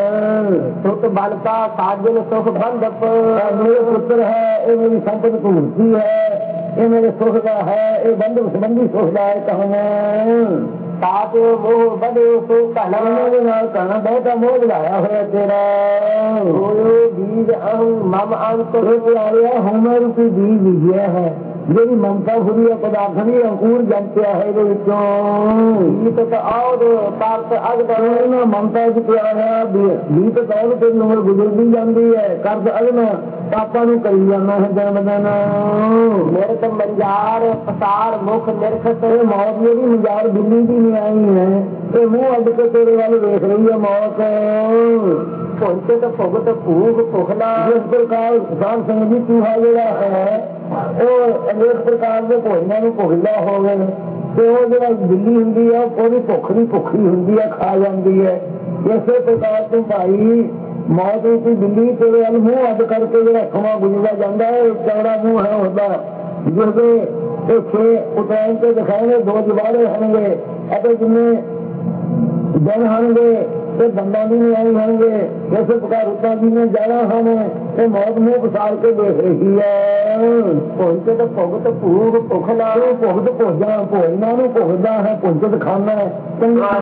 Speaker 1: ਹੈ।
Speaker 2: ਸੁਤ ਬਲਤਾ ਸਾਜਨ ਸੁਖ ਬੰਧਪ
Speaker 1: ਮੇਰੇ ਪੁੱਤਰ ਹੈ, ਇਹ ਮੇਰੀ ਸੰਪਤ ਭੂਰਤੀ ਹੈ, ਇਹ ਮੇਰੇ ਸੁਖ ਦਾ ਹੈ, ਇਹ ਬੰਧਪ ਸੰਬੰਧੀ ਸੁਖ ਦਾ ਹੈ। ਕਹਾਂ
Speaker 2: ਸਾਜ ਮੋਹ ਬਦੇ ਸੋ ਕਹਣਾ
Speaker 1: ਦੇ ਨਾਲ ਕਹਿਣਾ ਬਹੁਤਾ ਮੋਹ ਵਧਾਇਆ ਹੋਇਆ ਤੇਰਾ
Speaker 2: ਹੋਇਓ ਬੀਜ ਅਹੰ ਮਮ ਅੰਕ
Speaker 1: ਆਇਆ ਹੋਮਰ ਰੂਪੀ ਬੀਜ ਬੀਜਿਆ ਹੈ, ਜਿਹੜੀ ਮਮਤਾ ਹੁਰੀ ਪਦਾਰਥ ਦੀ ਅੰਕੁਰ ਜੰਮ ਪਿਆ ਹੈ ਇਹਦੇ ਵਿੱਚੋਂ।
Speaker 2: ਗੀਤ ਔਰ ਪਾਰਤ ਅਗਦਨ
Speaker 1: ਮਮਤਾ ਚ ਪਿਆ ਹੈ ਗੀਤ ਕੌਲ ਤੇ ਉਮਰ ਗੁਜ਼ਰਦੀ ਜਾਂਦੀ ਹੈ, ਕਰਦ ਅਗਨ ਪਾਪਾਂ ਨੂੰ ਕਰੀ ਜਾਂਦਾ ਹੈ ਜਨਮ ਦਿਨ।
Speaker 2: ਨਿਰਤ ਮੰਜਾਰ ਪਸਾਰ ਮੁਖ ਨਿਰਖਤ
Speaker 1: ਇਹ ਮੌਤ ਜਿਹੜੀ ਮੰਜਾਰ ਬਿੱਲੀ ਦੀ ਨਹੀਂ ਆਈ ਹੈ, ਇਹ ਮੂੰਹ ਅੱਡ ਕੇ ਤੇਰੇ ਵੱਲ ਵੇਖ ਰਹੀ ਹੈ ਮੌਤ।
Speaker 2: ਪਹੁੰਚਤ ਭੁਗਤ ਭੂਖ ਭੁਖਣਾ
Speaker 1: ਜਿਸ ਪ੍ਰਕਾਰ ਸਾਧ ਸੰਗਤ ਦੀ ਚੂਹਾ ਜਿਹੜਾ ਹੈ ਉਹ ਅਨੇਕ ਪ੍ਰਕਾਰ ਦੇ ਭੋਜਨਾਂ ਨੂੰ ਭੁਗਦਾ ਹੋਵੇ ਤੇ ਉਹ ਜਿਹੜਾ ਬਿੱਲੀ ਹੁੰਦੀ ਹੈ ਉਹਦੀ ਭੁੱਖ ਦੀ ਭੁੱਖੀ ਹੁੰਦੀ ਹੈ, ਖਾ ਜਾਂਦੀ ਹੈ। ਇਸੇ ਪ੍ਰਕਾਰ ਤੋਂ ਭਾਈ ਮੌਤ ਦੀ ਬਿੱਲੀ ਤੇਰੇ ਵੱਲ ਮੂੰਹ ਅੱਡ ਕਰਕੇ ਜਿਹੜਾ ਸਮਾਂ ਗੁਜ਼ਰਦਾ ਜਾਂਦਾ ਹੈ, ਚੌੜਾ ਮੂੰਹ ਹੈ ਉਹਦਾ, ਜਿਸਦੇ ਇਹ ਛੇ ਉਤਰਾਇਣ ਤੇ ਦਿਖਾਏਗੇ ਦੋ ਜਵਾੜੇ ਹੋਣਗੇ ਅਤੇ ਜਿੰਨੇ ਦਿਨ ਹੋਣਗੇ ਤੇ ਦੰਦਾਂ ਦੀ ਨਹੀਂ ਆਈ ਹੋਣਗੇ, ਇਸੇ ਪ੍ਰਕਾਰ ਰੁੱਤਾਂ ਦੀ ਨੇ ਜਾਣਾ ਹਨ। ਇਹ ਮੌਤ ਮੂੰਹ ਪਸਾਰ ਕੇ ਦੇਖ ਰਹੀ ਹੈ।
Speaker 2: ਪਹੁੰਚਤ ਭੁਗਤ ਭੂਖ ਭੁਖਣਾ
Speaker 1: ਭੁਗਤ ਭੋਜਾਂ ਭੋਜਨਾਂ ਨੂੰ ਭੁਗਦਾ ਹੈ, ਭੁੰਚਤ ਖਾਣਾ ਚੰਗਾ